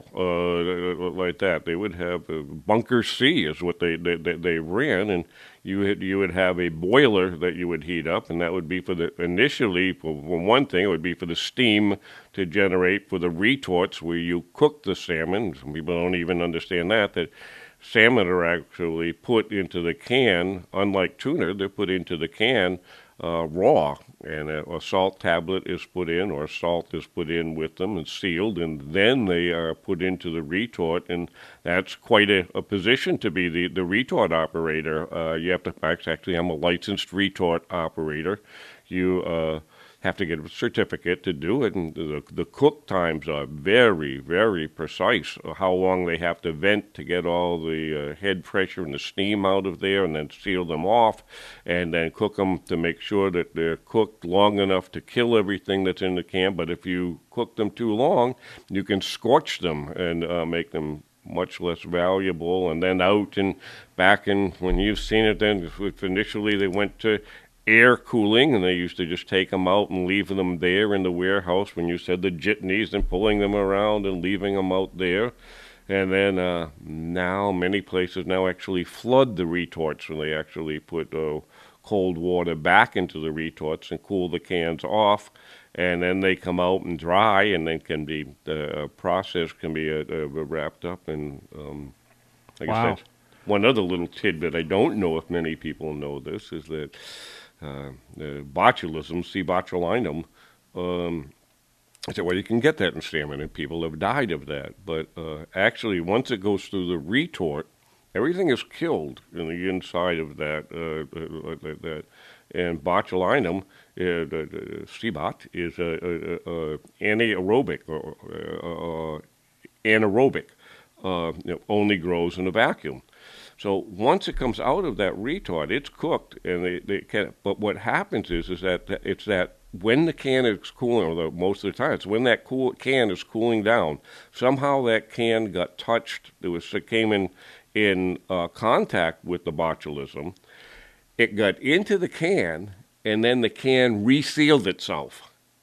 uh, like that. They would have uh, Bunker C is what they, they they ran, and you had, you would have a boiler that you would heat up, and that would be for the initially for one thing it would be for the steam to generate for the retorts where you cook the salmon. Some people don't even understand that that. Salmon are actually put into the can, unlike tuna, they're put into the can uh, raw, and a, a salt tablet is put in, or salt is put in with them and sealed, and then they are put into the retort, and that's quite a, a position to be the, the retort operator. Uh, you have to, actually, I'm a licensed retort operator. You uh, have to get a certificate to do it, and the, the cook times are very, very precise, how long they have to vent to get all the uh, head pressure and the steam out of there, and then seal them off, and then cook them to make sure that they're cooked long enough to kill everything that's in the can. But if you cook them too long, you can scorch them and uh, make them much less valuable. And then out and back in, when you've seen it, then if initially they went to air cooling, and they used to just take them out and leave them there in the warehouse when you said the jitneys, and pulling them around and leaving them out there. And then uh, now many places now actually flood the retorts, when they actually put uh, cold water back into the retorts and cool the cans off, and then they come out and dry, and then can be the uh, process can be uh, uh, wrapped up. And um, I guess wow. that's one other little tidbit. I don't know if many people know this, is that Uh, uh, botulism, C. botulinum, um, I said, well, you can get that in salmon, and people have died of that. But uh, actually, once it goes through the retort, everything is killed in the inside of that. Uh, uh, that and botulinum, uh, the, the C. bot, is uh, uh, uh, anaerobic or uh, uh, anaerobic. Uh, you know, only grows in a vacuum. So once it comes out of that retort, it's cooked, and they, they can. But what happens is, is that it's that when the can is cooling, or most of the time, it's when that cool can is cooling down. Somehow that can got touched. It was it came in in uh, contact with the botulism. It got into the can, and then the can resealed itself.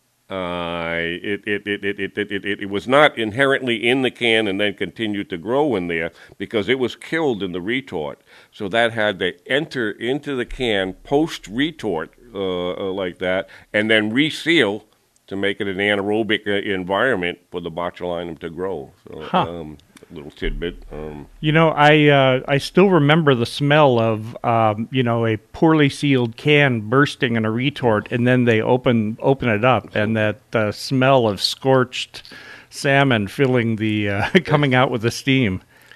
Uh, it, it, it, it, it, it, it, it was not inherently in the can and then continued to grow in there, because it was killed in the retort. So that had to enter into the can post-retort uh, like that, and then reseal to make it an anaerobic uh, environment for the botulinum to grow. So, huh. um, little tidbit. Um, you know, I uh, I still remember the smell of um, you know, a poorly sealed can bursting in a retort, and then they open open it up, and that uh, smell of scorched salmon filling the uh, coming out with the steam.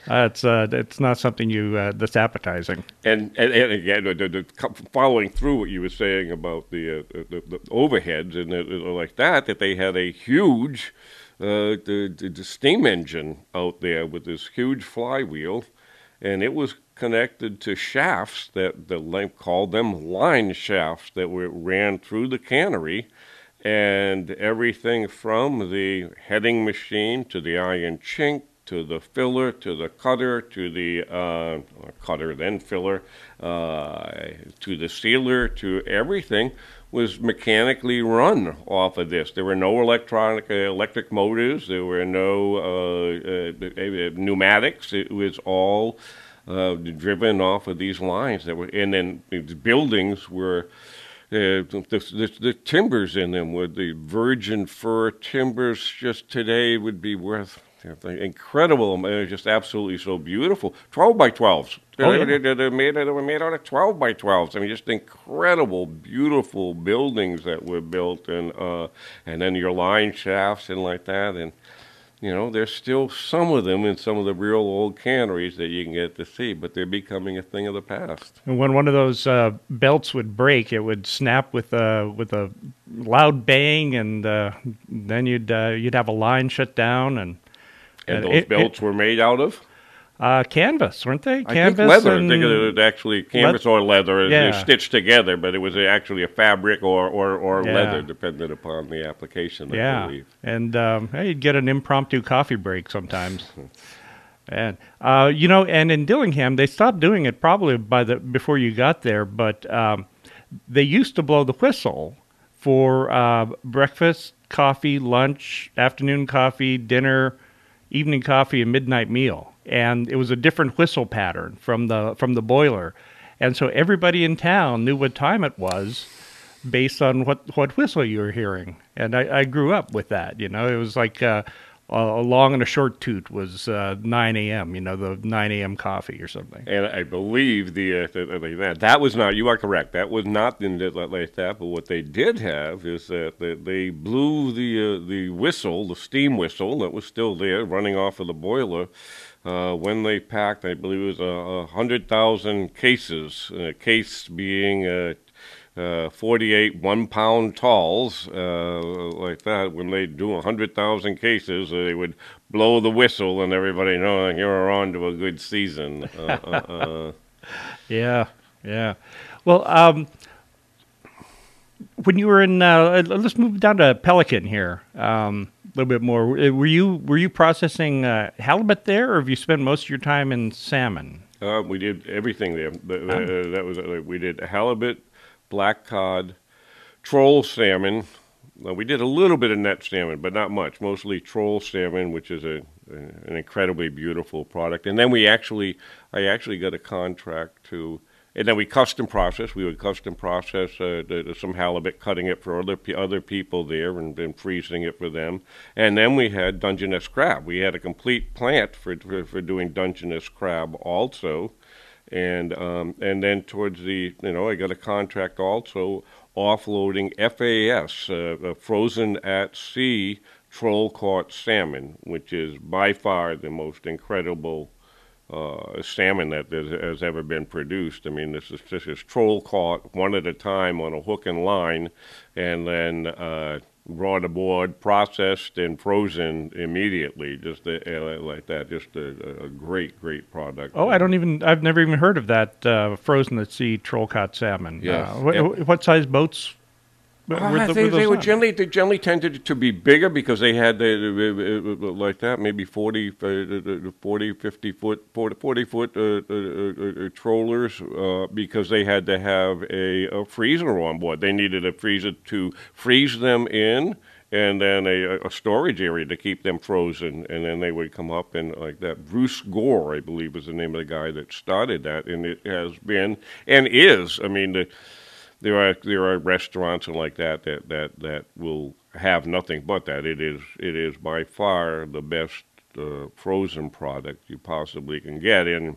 Uh, it's uh, it's not something you uh, that's appetizing. And, and, and again, the, the, following through what you were saying about the, uh, the, the overheads and the, like that, that they had a huge uh, the, the steam engine out there with this huge flywheel, and it was connected to shafts that they called them line shafts that were ran through the cannery, and everything from the heading machine to the iron chink to the filler, to the cutter, to the uh, cutter, then filler, uh, to the sealer, to everything was mechanically run off of this. There were no electronic uh, electric motors. There were no uh, uh, pneumatics. It was all uh, driven off of these lines that were, and then the buildings were. Uh, the, the, the timbers in them were the virgin fir timbers. Just today would be worth. Incredible, just absolutely so beautiful. twelve by twelves. Oh, yeah. they, they, they, made, they were made out of twelve by twelves. I mean, just incredible, beautiful buildings that were built, and uh, and then your line shafts and like that. And, you know, there's still some of them in some of the real old canneries that you can get to see, but they're becoming a thing of the past. And when one of those uh, belts would break, it would snap with a with a loud bang, and uh, then you'd uh, you'd have a line shut down. And And those it, belts it, were made out of? Uh, canvas, weren't they? I Canvas think leather. and I think it was actually canvas le- or leather. Yeah. They're stitched together, but it was actually a fabric or, or, or Yeah. leather, depending upon the application, I Yeah, believe. and um, hey, you'd get an impromptu coffee break sometimes. And uh, you know, and in Dillingham, they stopped doing it probably by the before you got there, but um, they used to blow the whistle for uh, breakfast, coffee, lunch, afternoon coffee, dinner, evening coffee, and midnight meal. And it was a different whistle pattern from the from the boiler, and so everybody in town knew what time it was based on what, what whistle you were hearing. And I, I grew up with that. You know, it was like uh, a long and a short toot was uh, nine a.m. You know, the nine a.m. coffee or something. And I believe the, uh, the, the that, that was not. You are correct. That was not in the, like that. But what they did have is that they, they blew the uh, the whistle, the steam whistle that was still there, running off of the boiler. Uh, when they packed, I believe it was a uh, hundred thousand cases. A case being uh, uh, forty-eight one-pound talls, uh, like that. When they do a hundred thousand cases, uh, they would blow the whistle, and everybody know you're on to a good season. Uh, uh, uh. Yeah, yeah. Well, um, when you were in, uh, let's move down to Pelican here. Um, a little bit more. Were you were you processing uh, halibut there, or have you spent most of your time in salmon? Uh, we did everything there. Uh, uh, that was uh, we did halibut, black cod, troll salmon. Uh, we did a little bit of net salmon, but not much. Mostly troll salmon, which is a, a an incredibly beautiful product. And then we actually, I actually got a contract to. And then we custom process. We would custom process uh, the, some halibut, cutting it for other other people there, and then freezing it for them. And then we had Dungeness crab. We had a complete plant for for, for doing Dungeness crab also. And um, and then towards the, you know, I got a contract also offloading F A S, uh, frozen at sea troll caught salmon, which is by far the most incredible Uh, salmon that has ever been produced. I mean, this is this is troll caught one at a time on a hook and line, and then uh, brought aboard, processed, and frozen immediately, just uh, like that. Just a, a great, great product. Oh, I don't even. I've never even heard of that uh, frozen at sea troll caught salmon. Yes. Uh, what, Yep. what size boats? Uh, were the- they, were they those were on? generally they generally tended to be bigger because they had the, uh, uh, like that, maybe forty, uh, forty, fifty foot, forty, forty foot uh, uh, uh, uh, trollers, uh, because they had to have a, a freezer on board. They needed a freezer to freeze them in, and then a, a storage area to keep them frozen, and then they would come up and like that. Bruce Gore, I believe, was the name of the guy that started that, and it has been and is. I mean, the There are there are restaurants and like that that, that that will have nothing but that. It is it is by far the best uh, frozen product you possibly can get. And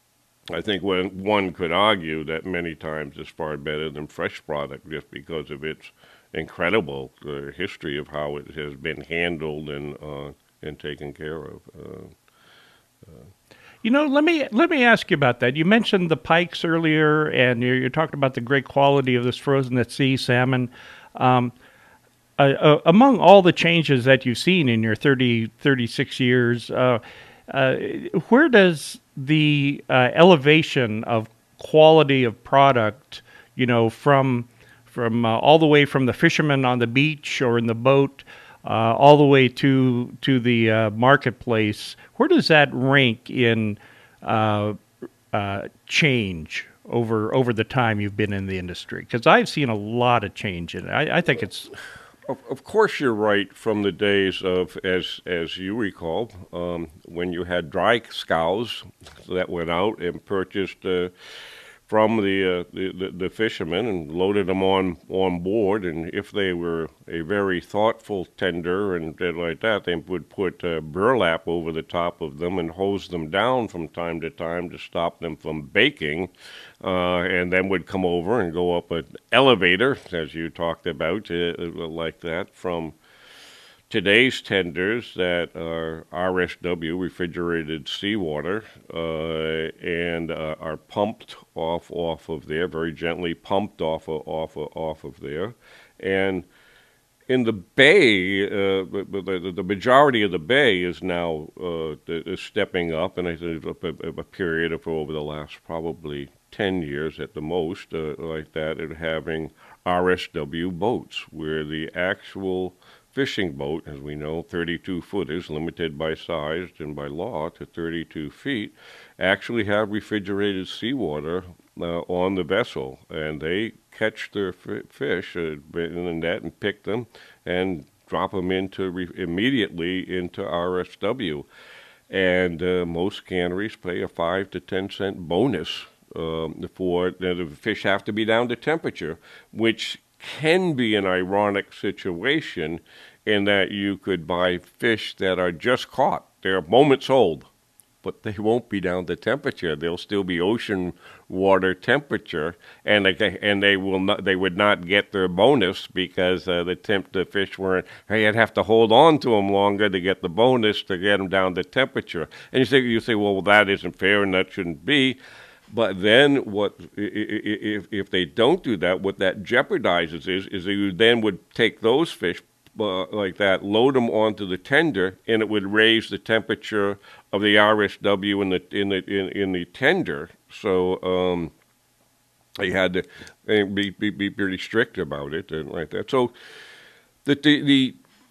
I think when one could argue that many times it's far better than fresh product just because of its incredible uh, history of how it has been handled and uh, and taken care of. Uh, uh. You know, let me let me ask you about that. You mentioned the pikes earlier, and you're, you're talking about the great quality of this frozen at sea salmon. Um, uh, uh, among all the changes that you've seen in your thirty, thirty-six years, uh, uh, where does the uh, elevation of quality of product, you know, from from uh, all the way from the fisherman on the beach or in the boat, uh, all the way to to the uh, marketplace, where does that rank in uh, uh, change over over the time you've been in the industry? Because I've seen a lot of change in it. I, I think it's Of, of course, you're right. From the days of, as as you recall, um, when you had dry scows that went out and purchased uh, from the, uh, the, the the fishermen and loaded them on on board, and if they were a very thoughtful tender and did like that, they would put uh, burlap over the top of them and hose them down from time to time to stop them from baking, uh, and then would come over and go up an elevator, as you talked about, uh, like that, from today's tenders that are R S W, refrigerated seawater, uh, and uh, are pumped off off of there, very gently pumped off of, off of, off of there, and in the bay, uh, the, the majority of the bay is now uh, is stepping up, and I think a, a period of over the last probably ten years at the most, uh, like that, and having R S W boats where the actual fishing boat, as we know, thirty-two footers, limited by size and by law to thirty-two feet, actually have refrigerated seawater uh, on the vessel, and they catch their f- fish uh, in the net and pick them and drop them into re- immediately into R S W. And uh, most canneries pay a five to ten cent bonus um, for the fish have to be down to temperature, which can be an ironic situation in that you could buy fish that are just caught. They're moments old, but they won't be down to temperature. They'll still be ocean water temperature, and they and they will not. They would not get their bonus because uh, the temp the fish weren't. You'd have to hold on to them longer to get the bonus to get them down to temperature. And you say you say, well, that isn't fair, and that shouldn't be. But then, what if if they don't do that? What that jeopardizes is is that you then would take those fish uh, like that, load them onto the tender, and it would raise the temperature of the R S W in the in the in, in the tender. So um, they had to be, be be pretty strict about it and like that. So the the, the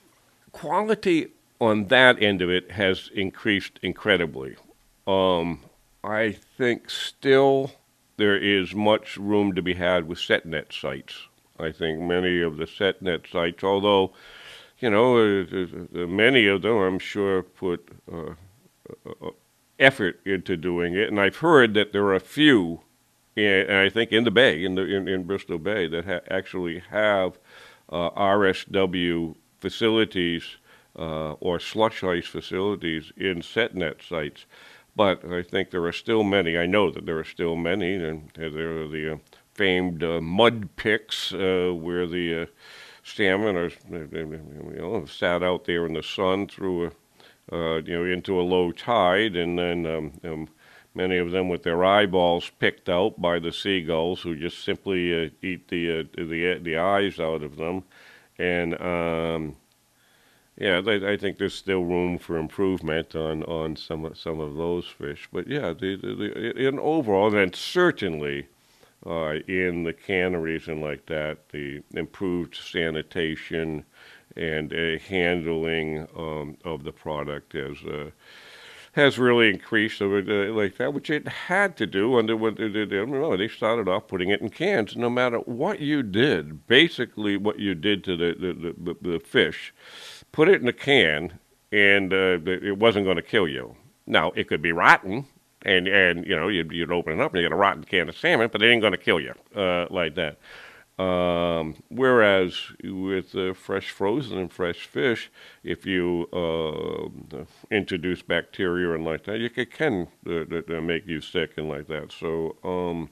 quality on that end of it has increased incredibly. Um, I think still there is much room to be had with set net sites. I think many of the set net sites, although, you know, uh, many of them, I'm sure, put uh, uh, effort into doing it. And I've heard that there are a few, in, I think, in the Bay, in the in, in Bristol Bay, that ha- actually have uh, R S W facilities uh, or slush ice facilities in set net sites. But I think there are still many. I know that there are still many, and there are the uh, famed uh, mud picks uh, where the uh, salmon are, you know, sat out there in the sun through, a, uh, you know, into a low tide, and then um, um, many of them with their eyeballs picked out by the seagulls, who just simply uh, eat the uh, the the eyes out of them, and. Um, Yeah, I think there's still room for improvement on, on some of, some of those fish, but yeah, the, the, the, in overall, then certainly uh, in the canneries and like that, the improved sanitation and uh, handling um, of the product has uh, has really increased over uh, like that, which it had to do under what they did. No, they started off putting it in cans. No matter what you did, basically what you did to the the, the, the fish. Put it in a can, and uh, it wasn't going to kill you. Now, it could be rotten, and, and you know, you'd, you'd open it up and you get a rotten can of salmon, but it ain't going to kill you uh, like that. Um, whereas with uh, fresh frozen and fresh fish, if you uh, introduce bacteria and like that, it can uh, make you sick and like that. So, um,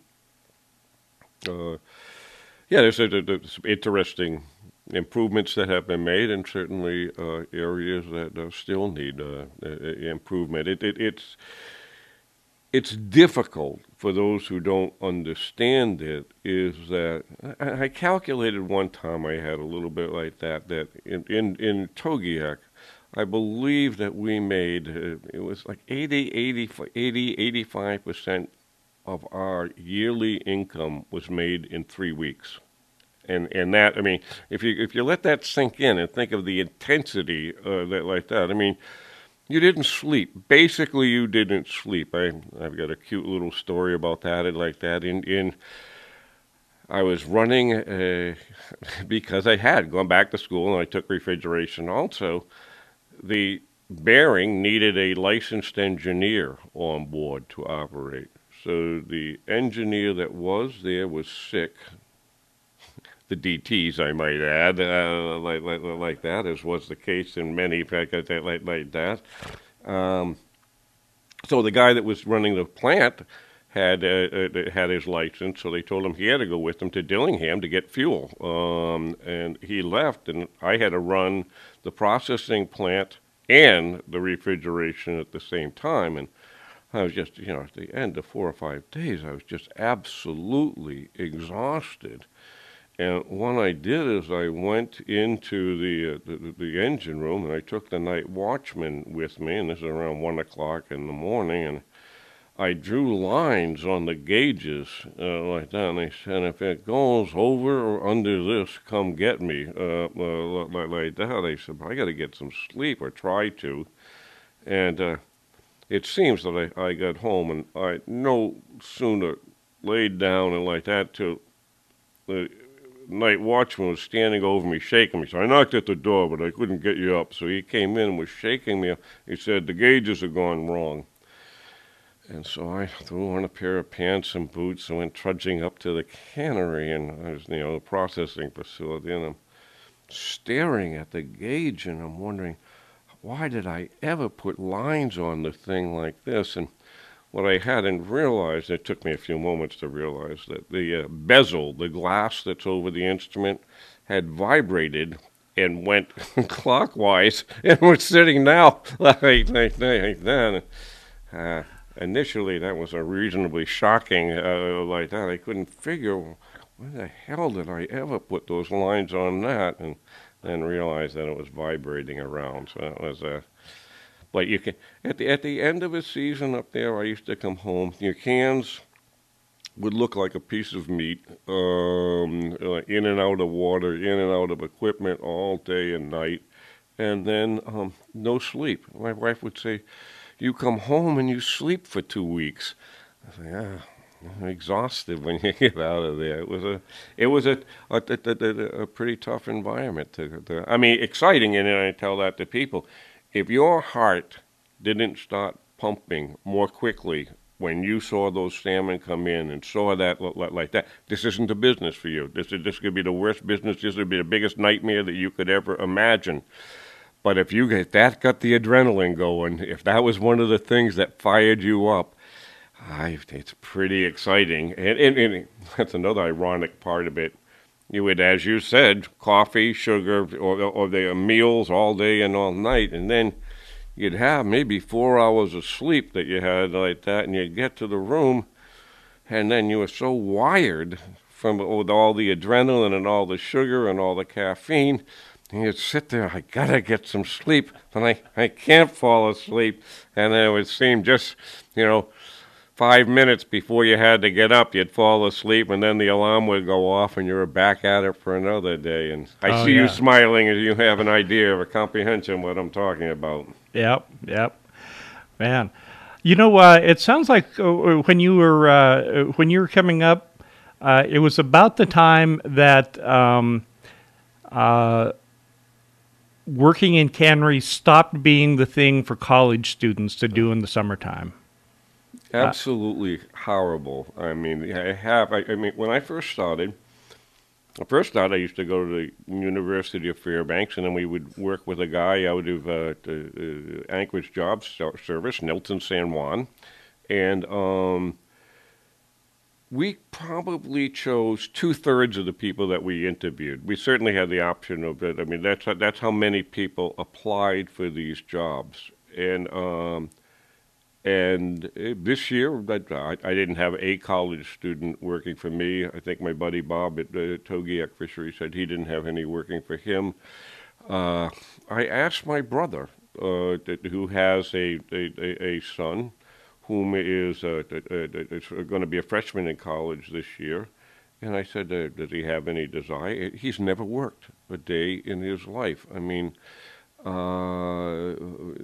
uh, yeah, there's, a, there's some interesting improvements that have been made, and certainly uh, areas that uh, still need uh, improvement. It, it, it's it's difficult for those who don't understand it. Is that I, I calculated one time I had a little bit like that that in in, in Togiak, I believe that we made uh, it was like eighty, eighty, eighty, eighty-five percent of our yearly income was made in three weeks. And and that, I mean, if you if you let that sink in and think of the intensity uh, that like that, I mean, you didn't sleep. Basically, you didn't sleep. I I've got a cute little story about that and like that. In in I was running uh, because I had gone back to school and I took refrigeration also. The bearing needed a licensed engineer on board to operate. So the engineer that was there was sick. The D Ts, I might add, uh, like, like like that, as was the case in many practices like, like that. Um, so the guy that was running the plant had uh, uh, had his license, so they told him he had to go with them to Dillingham to get fuel. Um, and he left, and I had to run the processing plant and the refrigeration at the same time. And I was just, you know, at the end of four or five days, I was just absolutely exhausted. And what I did is I went into the, uh, the the engine room and I took the night watchman with me, and this is around one o'clock in the morning, and I drew lines on the gauges uh, like that, and I said, if it goes over or under this, come get me, uh, uh, like, like that. I said, I got to get some sleep, or try to. And uh, it seems that I, I got home, and I no sooner laid down and like that till the night watchman was standing over me, shaking me. So I knocked at the door, but I couldn't get you up. So he came in and was shaking me. He said, the gauges are gone wrong. And so I threw on a pair of pants and boots and went trudging up to the cannery, and I was, you know, the processing facility, and I'm staring at the gauge, and I'm wondering, why did I ever put lines on the thing like this? And what I hadn't realized, it took me a few moments to realize, that the uh, bezel, the glass that's over the instrument, had vibrated and went clockwise and was sitting now like, like, like that. Uh, initially, that was a reasonably shocking uh, like that. I couldn't figure, why the hell did I ever put those lines on that? And then realized that it was vibrating around. So it was a... Uh, But you can at the at the end of a season up there, I used to come home. Your cans would look like a piece of meat, um, like in and out of water, in and out of equipment all day and night, and then um, no sleep. My wife would say, "You come home and you sleep for two weeks." I say, "Ah, I'm exhausted when you get out of there." It was a it was a a, a, a pretty tough environment. To, to, I mean, exciting, and I tell that to people. If your heart didn't start pumping more quickly when you saw those salmon come in and saw that like that, this isn't a business for you. This is this could be the worst business. This would be the biggest nightmare that you could ever imagine. But if you get that got the adrenaline going, if that was one of the things that fired you up, I, it's pretty exciting. And, and, and that's another ironic part of it. You would, as you said, coffee, sugar, or, or the meals all day and all night, and then you'd have maybe four hours of sleep that you had like that, and you'd get to the room, and then you were so wired from with all the adrenaline and all the sugar and all the caffeine, and you'd sit there, I gotta get some sleep, but I, I can't fall asleep, and then it would seem just, you know, Five minutes before you had to get up, you'd fall asleep, and then the alarm would go off, and you were back at it for another day. And I oh, see yeah. you smiling as you have an idea of a comprehension of what I'm talking about. Yep, yep, man. You know, uh, it sounds like uh, when you were uh, when you were coming up, uh, it was about the time that um, uh, working in canneries stopped being the thing for college students to do in the summertime. Absolutely horrible. I mean, I have. I, I mean, when I first started, I first started, I used to go to the University of Fairbanks, and then we would work with a guy out of uh, the, uh, Anchorage Job Service, Nelson San Juan, and um, we probably chose two thirds of the people that we interviewed. We certainly had the option of it. I mean, that's that's how many people applied for these jobs, and. Um, And uh, this year, I, I didn't have a college student working for me. I think my buddy Bob at uh, Togiak Fishery said he didn't have any working for him. Uh, I asked my brother, uh, who has a, a, a son, whom is uh, going to be a freshman in college this year, and I said, uh, does he have any desire? He's never worked a day in his life. I mean, uh,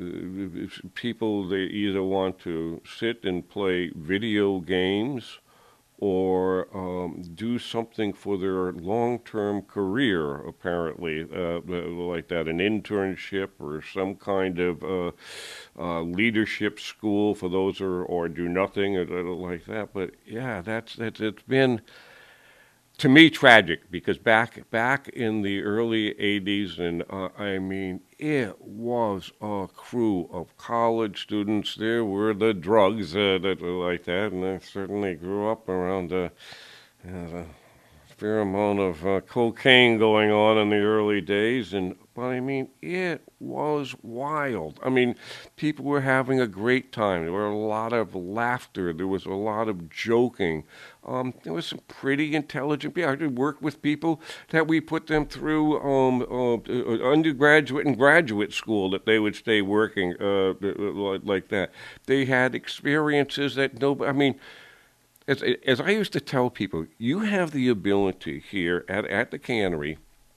people, they either want to sit and play video games or um, do something for their long-term career, apparently, uh, like that, an internship or some kind of uh, uh, leadership school for those who are, or do nothing or, or like that. But yeah, that's, that's it's been, to me, tragic, because back back in the early eighties, and uh, I mean, it was a crew of college students. There were the drugs uh, that were like that, and I certainly grew up around uh, you know, the fair amount of uh, cocaine going on in the early days. And but I mean, it was wild. I mean, people were having a great time. There were a lot of laughter. There was a lot of joking. Um, there was some pretty intelligent people. I did work with people that we put them through um, uh, undergraduate and graduate school, that they would stay working uh, like that. They had experiences that nobody, I mean, as, as I used to tell people, you have the ability here at, at the cannery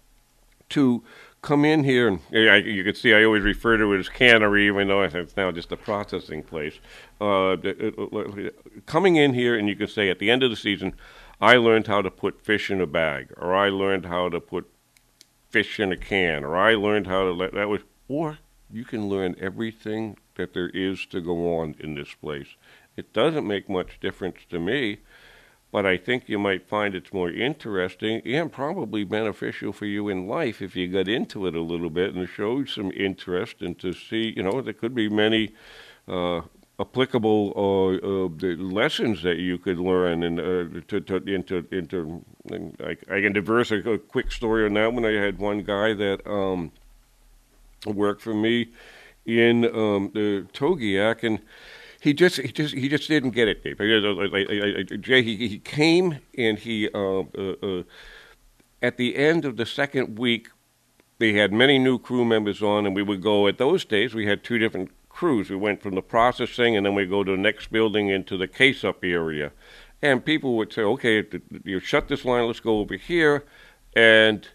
to come in here, and you can see I always refer to it as cannery, even though it's now just a processing place. Uh, coming in here, and you can say at the end of the season, I learned how to put fish in a bag, or I learned how to put fish in a can, or I learned how to let that was, or you can learn everything that there is to go on in this place. It doesn't make much difference to me, but I think you might find it's more interesting and probably beneficial for you in life if you got into it a little bit and showed some interest, and to see, you know, there could be many uh, applicable uh, uh, the lessons that you could learn, and uh, to, to into into. I, I can diverse a, a quick story on that one. I had one guy that um, worked for me in um, the Togiak, and He just, he just, he just didn't get it, Dave. Jay, he, he came and he, uh, uh, uh, at the end of the second week, they had many new crew members on, and we would go, at those days, we had two different crews. We went from the processing, and then we go to the next building into the case-up area. And people would say, okay, you shut this line, let's go over here. And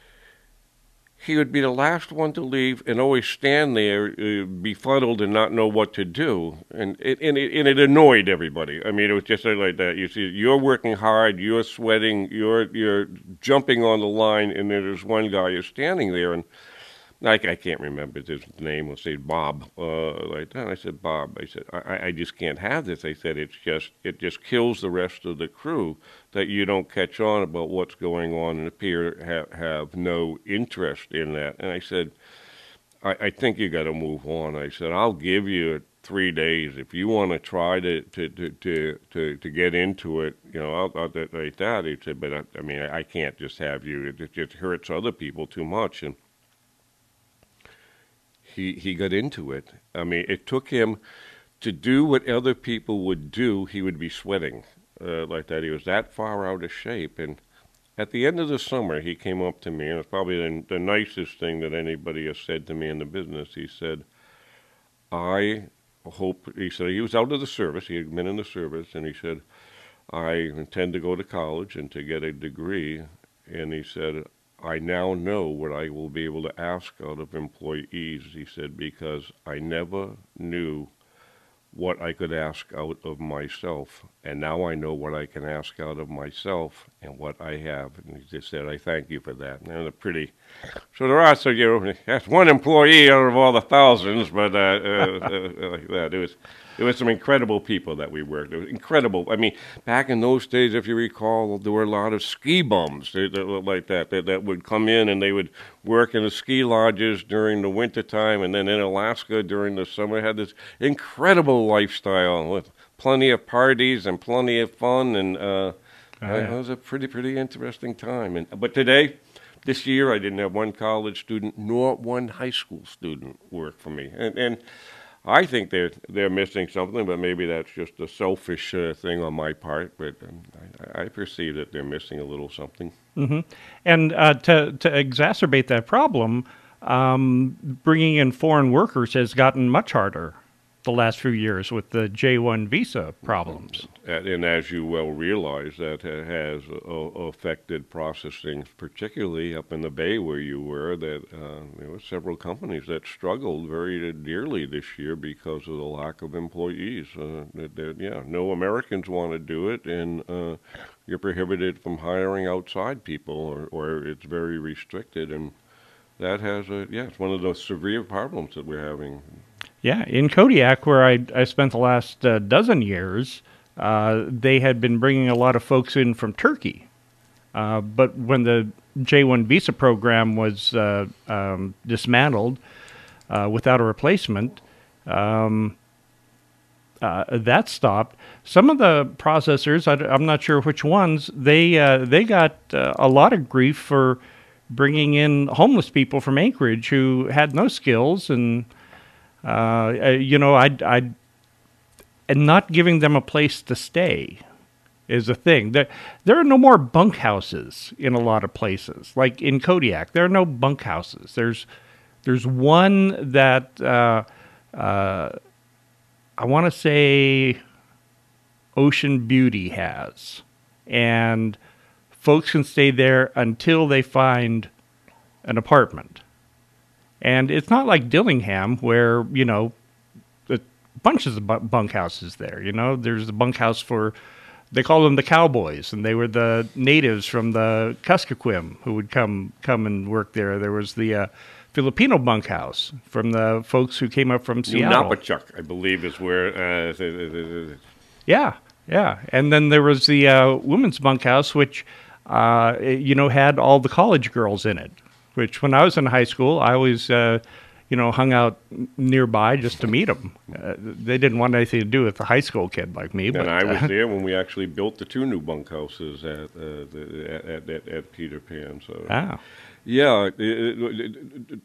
he would be the last one to leave and always stand there uh, befuddled and not know what to do. And it, and, it, and it annoyed everybody. I mean, it was just like that. You see, you're working hard, you're sweating, you're you're jumping on the line, and there's one guy who's standing there, and I, I can't remember his name. We'll say Bob, uh, like that. I said, Bob, I said, I, I just can't have this. I said, it's just, it just kills the rest of the crew that you don't catch on about what's going on and appear to have, have no interest in that. And I said, I, I think you got to move on. I said, I'll give you three days if you want to try to to, to, to, to to get into it. You know, I'll, I'll like that. He said, but I, I mean, I can't just have you. It just hurts other people too much. And He he got into it. I mean, it took him to do what other people would do. He would be sweating uh, like that. He was that far out of shape. And at the end of the summer, he came up to me, and it's probably the, the nicest thing that anybody has said to me in the business. He said, I hope, he said, he was out of the service. He had been in the service, and he said, I intend to go to college and to get a degree. And he said, I now know what I will be able to ask out of employees, he said, because I never knew what I could ask out of myself. And now I know what I can ask out of myself and what I have. And he just said, I thank you for that. And they're pretty, so there are, so, you know, that's one employee out of all the thousands, but uh, uh, uh, like that. It was, There was some incredible people that we worked. It was incredible. I mean, back in those days, if you recall, there were a lot of ski bums that, that like that, that that would come in and they would work in the ski lodges during the wintertime, and then in Alaska during the summer. Had this incredible lifestyle with plenty of parties and plenty of fun, and uh, oh, yeah. It was a pretty, pretty interesting time. And but today, this year, I didn't have one college student nor one high school student work for me, and and. I think they're they're missing something, but maybe that's just a selfish uh, thing on my part. But um, I, I perceive that they're missing a little something. Hmm. And uh, to to exacerbate that problem, um, bringing in foreign workers has gotten much harder the last few years with the J one visa problems. And, and as you well realize, that ha- has uh, affected processing, particularly up in the Bay where you were. That uh, there were several companies that struggled very dearly this year because of the lack of employees. Uh, that, that, yeah, no Americans want to do it, and uh, you're prohibited from hiring outside people, or, or it's very restricted, and that has a yeah, it's one of those severe problems that we're having. Yeah, in Kodiak, where I, I spent the last uh, dozen years, uh, they had been bringing a lot of folks in from Turkey. Uh, but when the J one visa program was uh, um, dismantled uh, without a replacement, um, uh, that stopped. Some of the processors, I, I'm not sure which ones, they uh, they got uh, a lot of grief for bringing in homeless people from Anchorage who had no skills and. Uh, you know, I, I, and not giving them a place to stay is a thing. There, there are no more bunkhouses in a lot of places. Like in Kodiak, there are no bunkhouses. There's, there's one that uh, uh, I want to say Ocean Beauty has, and folks can stay there until they find an apartment. And it's not like Dillingham where, you know, the bunches of bunkhouses there. You know, there's the bunkhouse for, they call them the cowboys, and they were the natives from the Kuskokwim who would come come and work there. There was the uh, Filipino bunkhouse from the folks who came up from Seattle. New Napachuk, I believe, is where. Uh, yeah, yeah. And then there was the uh, women's bunkhouse, which, uh, you know, had all the college girls in it. Which, when I was in high school, I always, uh, you know, hung out nearby just to meet them. Uh, they didn't want anything to do with a high school kid like me. And but, I was uh, there when we actually built the two new bunkhouses at uh, the, at, at, at Peter Pan. So, ah. yeah, it, it, it,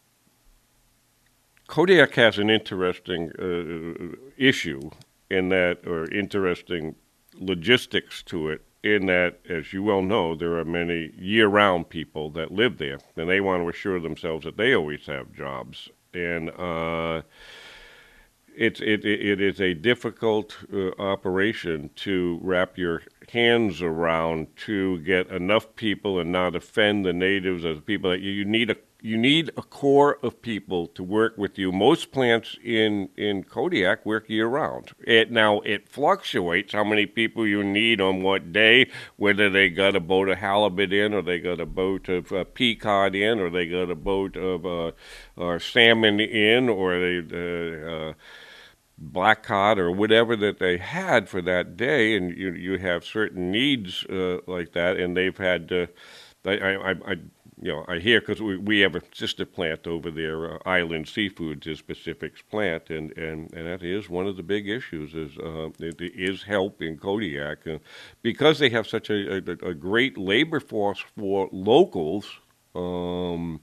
Kodiak has an interesting uh, issue in that, or interesting logistics to it. In that, as you well know, there are many year-round people that live there, and they want to assure themselves that they always have jobs. And uh, it's it, it is a difficult uh, operation to wrap your hands around to get enough people and not offend the natives as people that you need a you need a core of people to work with you. Most plants in, in Kodiak work year-round. It, now, it fluctuates how many people you need on what day, whether they got a boat of halibut in, or they got a boat of uh, peacock in, or they got a boat of uh, uh, salmon in, or they uh, uh, black cod, or whatever that they had for that day. And you you have certain needs uh, like that, and they've had. Uh, I, I, I You know, I hear because we, we have a sister plant over there, uh, Island Seafoods is Pacific's plant, and, and, and that is one of the big issues is uh, it, it is help in Kodiak. Uh, because they have such a, a, a great labor force for locals, um,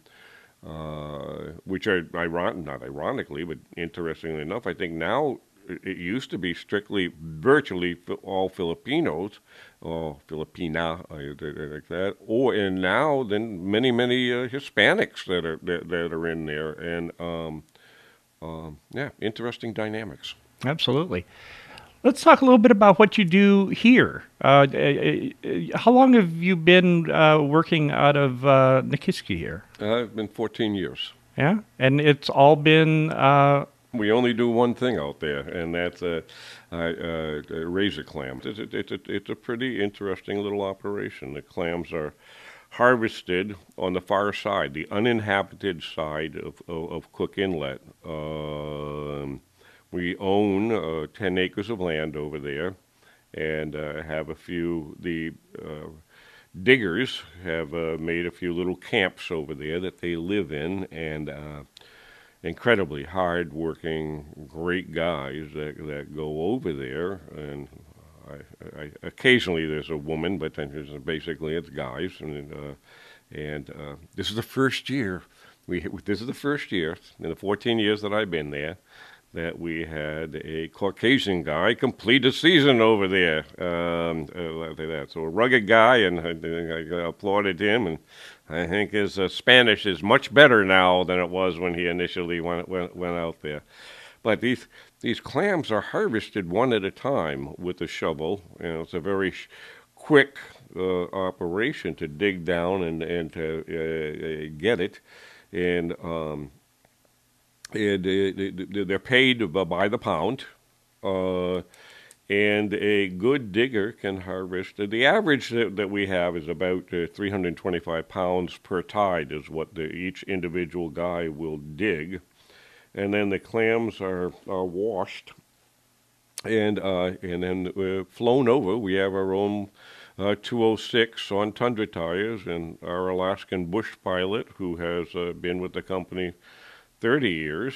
uh, which are, iron- not ironically, but interestingly enough, I think now it used to be strictly, virtually all Filipinos, or Filipina, like that, or and now then many many uh, Hispanics that are that, that are in there, and um, um, yeah, interesting dynamics. Absolutely. Let's talk a little bit about what you do here. Uh, uh, how long have you been uh, working out of uh, Nikiski here? Uh, it's been fourteen years. Yeah, and it's all been. Uh, We only do one thing out there, and that's uh, uh, uh, razor clams. It's a, it's, a, it's a pretty interesting little operation. The clams are harvested on the far side, the uninhabited side of, of, of Cook Inlet. Um, we own uh, ten acres of land over there, and uh, have a few, the uh, diggers have uh, made a few little camps over there that they live in, and uh, incredibly hard-working, great guys that that go over there, and I, I, occasionally there's a woman, but then there's basically it's guys, and uh, and uh, this is the first year we this is the first year in the fourteen years that I've been there that we had a Caucasian guy complete a season over there. Um, uh, that. So a rugged guy, and I, I applauded him. And I think his uh, Spanish is much better now than it was when he initially went went, went out there. But these these clams are harvested one at a time with a shovel. You know, it's a very sh- quick uh, operation to dig down and and to uh, uh, get it, and um, and uh, they're paid by the pound. Uh, and a good digger can harvest. The average that, that we have is about uh, three hundred twenty-five pounds per tide is what the, each individual guy will dig. And then the clams are, are washed and uh, and then uh, flown over. We have our own uh, two oh six on Tundra tires, and our Alaskan bush pilot, who has uh, been with the company thirty years,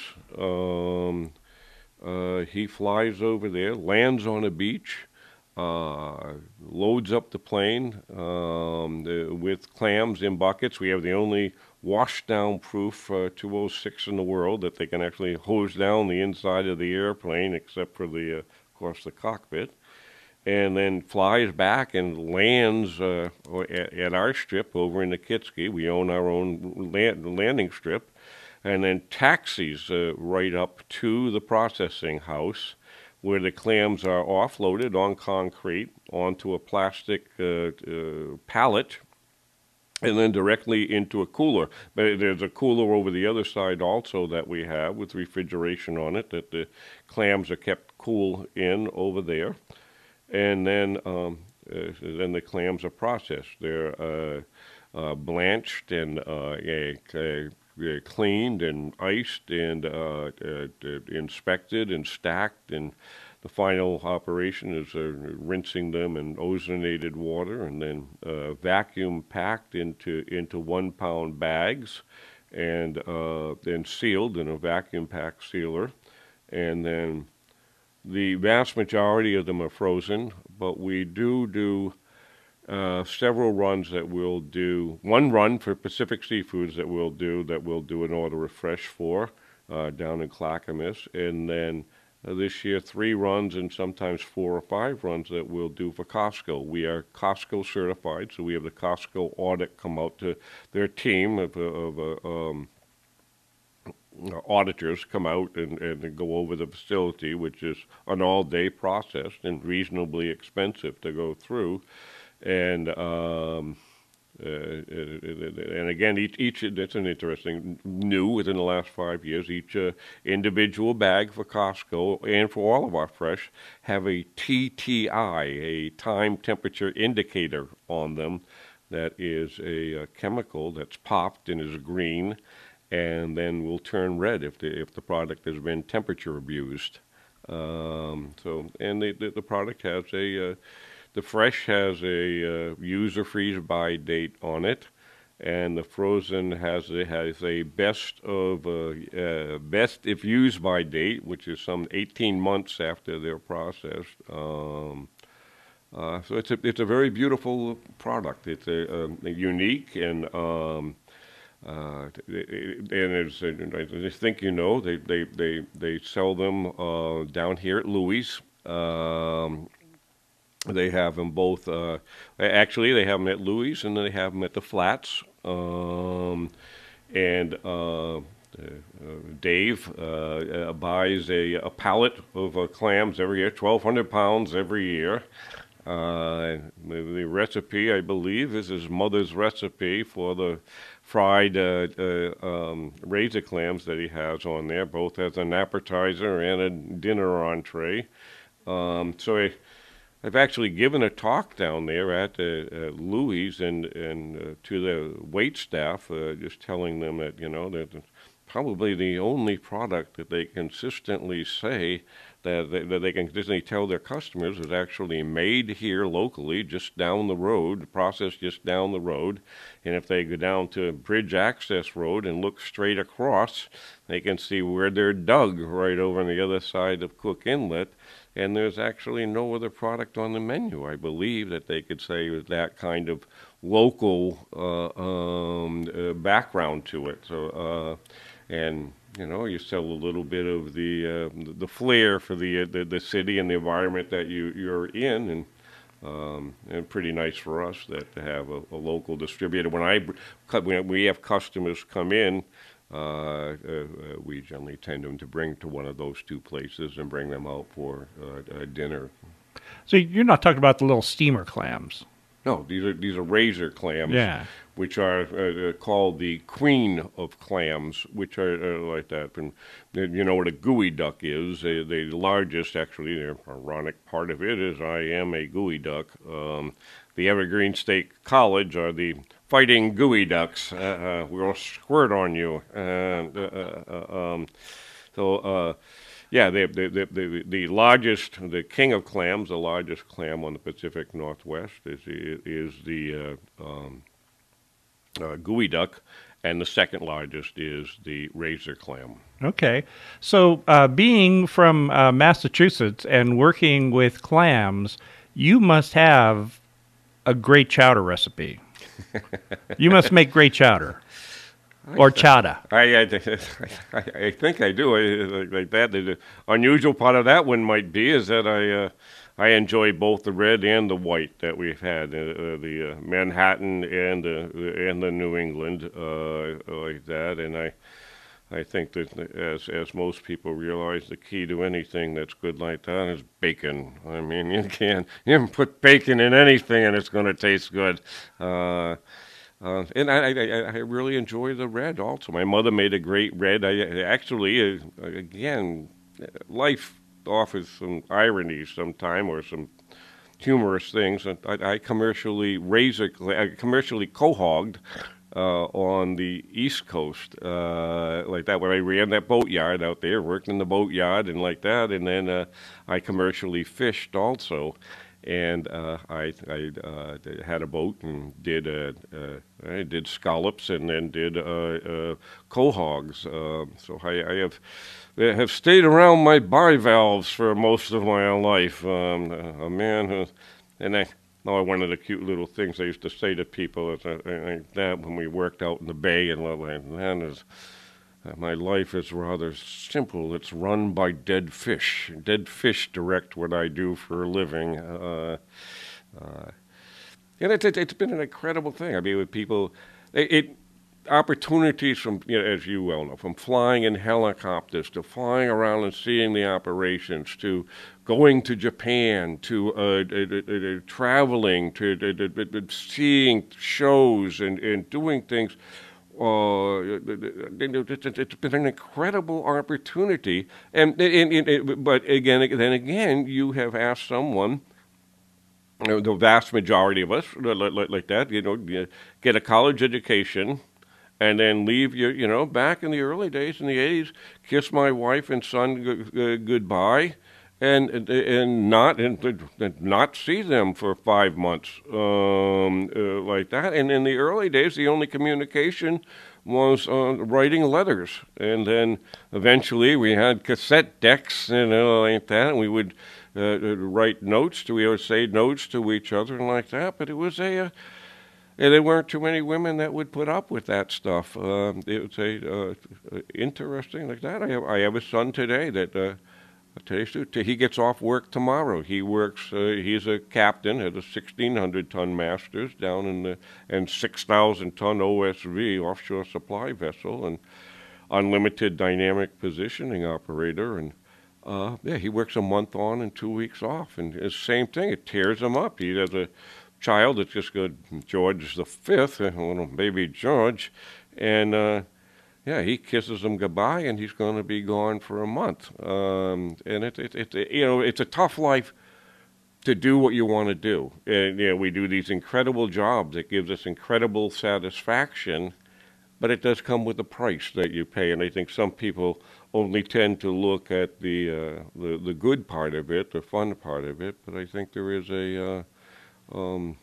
um, uh, he flies over there, lands on a beach, uh, loads up the plane um, the, with clams in buckets. We have the only washdown proof uh, two oh six in the world that they can actually hose down the inside of the airplane, except for the, uh, of course, the cockpit, and then flies back and lands uh, at, at our strip over in the Kitski. We own our own land, landing strip, and then taxis uh, right up to the processing house, where the clams are offloaded on concrete onto a plastic uh, uh, pallet, and then directly into a cooler. But there's a cooler over the other side also that we have with refrigeration on it, that the clams are kept cool in over there. And then um, uh, then the clams are processed. They're uh, uh, blanched and uh, uh, uh, cleaned and iced and uh, uh, inspected and stacked, and the final operation is uh, rinsing them in ozonated water, and then uh, vacuum packed into into one pound bags, and uh, then sealed in a vacuum pack sealer, and then the vast majority of them are frozen. But we do do uh, several runs that we'll do. One run for Pacific Seafoods that we'll do that we'll do an order of fresh for uh, down in Clackamas, and then Uh, this year, three runs and sometimes four or five runs that we'll do for Costco. We are Costco certified, so we have the Costco audit come out to their team of, of uh, um, auditors come out and, and go over the facility, which is an all-day process and reasonably expensive to go through. And um, Uh, and again, each, each that's an interesting new within the last five years. Each uh, individual bag for Costco and for all of our fresh have a T T I, a time temperature indicator on them, that is a, a chemical that's popped and is green, and then will turn red if the if the product has been temperature abused. Um, so, and the, the the product has a uh, The fresh has a uh, user freeze by date on it, and the frozen has a, has a best of uh, uh, best if used by date, which is some eighteen months after they're processed. Um, uh, so it's a it's a very beautiful product. It's a, um, a unique and um, uh, and it's, I think you know they they they, they sell them uh, down here at Louis. Um, They have them both. Uh, actually, they have them at Louis, and then they have them at the Flats. Um, and uh, uh, Dave uh, uh, buys a, a pallet of uh, clams every year, twelve hundred pounds every year. Uh, the, the recipe, I believe, is his mother's recipe for the fried uh, uh, um, razor clams that he has on there, both as an appetizer and a dinner entree. Um, so I. I've actually given a talk down there at uh, uh, Louis and and uh, to the wait staff, uh, just telling them that, you know, that probably the only product that they consistently say that they, that they can consistently tell their customers is actually made here locally, just down the road, processed just down the road. And if they go down to Bridge Access Road and look straight across, they can see where they're dug right over on the other side of Cook Inlet. And there's actually no other product on the menu, I believe, that they could say with that kind of local uh, um, uh, background to it. So, uh, and you know, you sell a little bit of the uh, the flair for the, uh, the the city and the environment that you you're in, and um, and pretty nice for us that to have a, a local distributor. When I when we have customers come in, uh, uh, we generally tend them to bring to one of those two places and bring them out for uh, a dinner. So you're not talking about the little steamer clams. No, these are these are razor clams, Yeah. which are uh, called the queen of clams, which are uh, like that. And you know what a gooey duck is? Uh, the largest, actually, the ironic part of it is I am a gooey duck. Um, the Evergreen State College are the fighting gooey ducks. Uh, uh, we'll squirt on you. And, uh, uh, um, so. Uh, Yeah, the, the the the the largest, the king of clams, the largest clam on the Pacific Northwest is is the uh, um, uh, gooey duck, and the second largest is the razor clam. Okay. So uh, being from uh, Massachusetts and working with clams, you must have a great chowder recipe. You must make great chowder. Or chowder. I, I, I, I think I do. I, like that. The unusual part of that one might be is that I uh, I enjoy both the red and the white that we've had, uh, the uh, Manhattan and the and the New England uh, like that. And I I think that as as most people realize, the key to anything that's good like that is bacon. I mean, you can you can put bacon in anything and it's going to taste good. Uh, Uh, and I, I, I really enjoy the red also. My mother made a great red. I actually, uh, again, life offers some irony sometime or some humorous things. I, I commercially razor, I commercially cohogged uh, on the East Coast uh, like that when I ran that boat yard out there, worked in the boat yard and like that. And then uh, I commercially fished also. And uh, I, I uh, had a boat and did uh, uh, I did scallops and then did uh, uh, quahogs. Uh, so I, I have I have stayed around my bivalves for most of my life. Um, a man who, and I know one of the cute little things I used to say to people is uh, like that when we worked out in the bay and like that is. Uh, my life is rather simple. It's run by dead fish. Dead fish direct what I do for a living. Uh, uh, and it, it, it's been an incredible thing. I mean, with people, it, it opportunities from, you know, as you well know, from flying in helicopters to flying around and seeing the operations to going to Japan to uh, uh, uh, uh, traveling to uh, uh, uh, seeing shows and, and doing things. Uh, it's been an incredible opportunity, and, and, and but again, then again, you have asked someone, you know, the vast majority of us, like, like that, you know, get a college education, and then leave you, you know, back in the early days in the eighties, kiss my wife and son g- goodbye. And and not and not see them for five months um, uh, like that. And in the early days, the only communication was uh, writing letters. And then eventually we had cassette decks, you know, like that. And we would uh, write notes to, we would say notes to each other and like that. But it was a, uh, and there weren't too many women that would put up with that stuff. Uh, it was a uh, interesting like that. I have I have a son today that. Uh, He gets off work tomorrow. He works. Uh, he's a captain at a sixteen hundred ton masters down in the and six thousand ton O S V offshore supply vessel and unlimited dynamic positioning operator. And uh, yeah, he works a month on and two weeks off. And it's the same thing. It tears him up. He has a child that's just good. George the fifth, little baby George, and. Uh, Yeah, he kisses him goodbye, and he's going to be gone for a month. Um, and it, it, it, you know, it's a tough life to do what you want to do. And you know, we do these incredible jobs that gives us incredible satisfaction, but it does come with a price that you pay. And I think some people only tend to look at the uh, the, the good part of it, the fun part of it. But I think there is a uh, um,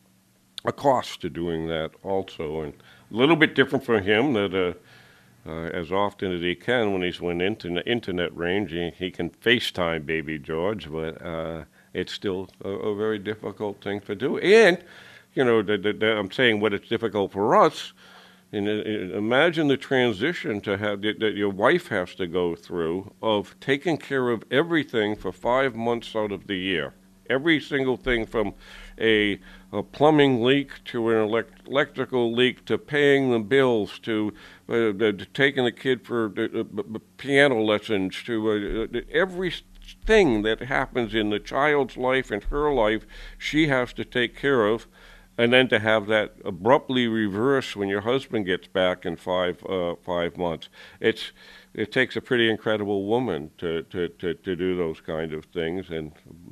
a cost to doing that also, and a little bit different for him that. Uh, Uh, as often as he can when he's in internet, internet range, he, he can FaceTime baby George, but uh, it's still a, a very difficult thing to do. And, you know, the, the, the, I'm saying what it's difficult for us, And uh, imagine the transition to have that, that your wife has to go through of taking care of everything for five months out of the year. Every single thing from a, a plumbing leak to an elect- electrical leak to paying the bills to, uh, to taking the kid for uh, uh, piano lessons to uh, everything that happens in the child's life and her life, she has to take care of. And then to have that abruptly reverse when your husband gets back in five uh, five months, it's it takes a pretty incredible woman to, to, to, to do those kind of things. And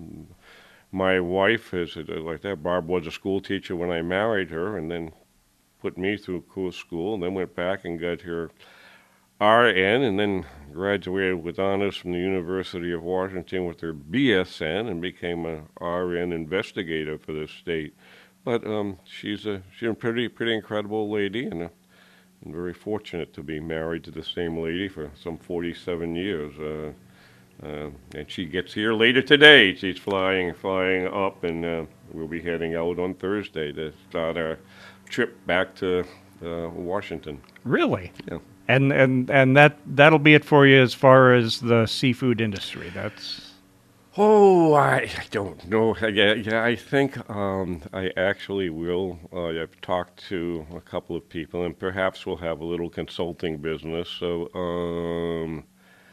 my wife is like that. Barb was a school teacher when I married her, and then put me through cool school, and then went back and got her R N, and then graduated with honors from the University of Washington with her B S N, and became a R N investigator for the state. But um, she's a she's a pretty pretty incredible lady, and uh, I'm very fortunate to be married to the same lady for some forty-seven years. Uh, uh, and she gets here later today. She's flying flying up, and uh, we'll be heading out on Thursday to start our trip back to uh, Washington. Really? Yeah. And and and that that'll be it for you as far as the seafood industry. That's. Oh, I don't know. Yeah, yeah I think um, I actually will. Uh, I've talked to a couple of people, and perhaps we'll have a little consulting business. So, um,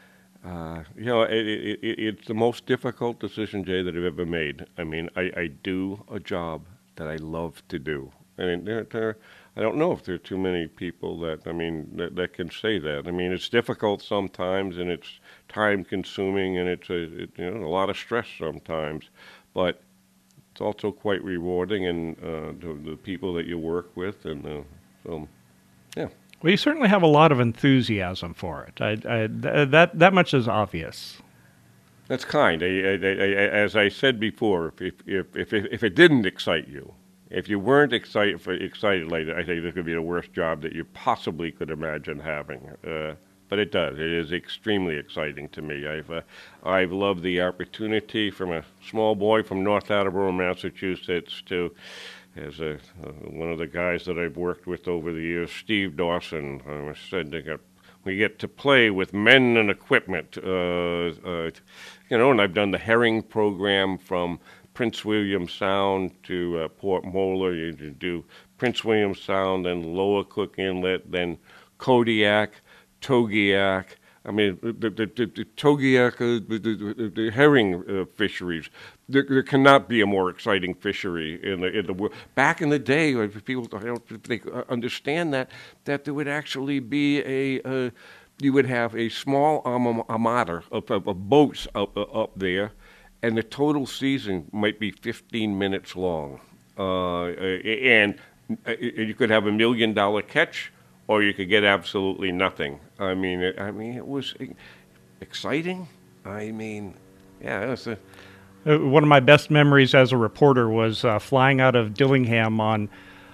uh, you know, it, it, it, it's the most difficult decision, Jay, that I've ever made. I mean, I, I do a job that I love to do. And there, there, I don't know if there are too many people that, I mean, that, that can say that. I mean, it's difficult sometimes, and it's time-consuming, and it's a, it, you know, a lot of stress sometimes. But it's also quite rewarding, and uh, the, the people that you work with, and uh, so, yeah. Well, you certainly have a lot of enthusiasm for it. I, I, that that much is obvious. That's kind. I, I, I, as I said before, if if if if it didn't excite you, if you weren't excited for, excited like that, I think this could be the worst job that you possibly could imagine having. Uh, but it does. It is extremely exciting to me. I've uh, I've loved the opportunity from a small boy from North Attleboro, Massachusetts, to as a, uh, one of the guys that I've worked with over the years, Steve Dawson. I said they got, we get to play with men and equipment. Uh, uh, you know, and I've done the herring program from Prince William Sound to uh, Port Moller. You do Prince William Sound, then Lower Cook Inlet, then Kodiak, Togiak. I mean, the, the, the, the Togiak, uh, the, the, the herring uh, fisheries. There, there cannot be a more exciting fishery in the in the world. Back in the day, if people I don't if they understand that that there would actually be a uh, you would have a small armada of, of, of boats up uh, up there. And the total season might be fifteen minutes long. Uh, and you could have a million dollar catch, or you could get absolutely nothing. I mean, it, I mean, it was exciting. I mean, yeah, it was a... Uh, one of my best memories as a reporter was uh, flying out of Dillingham on,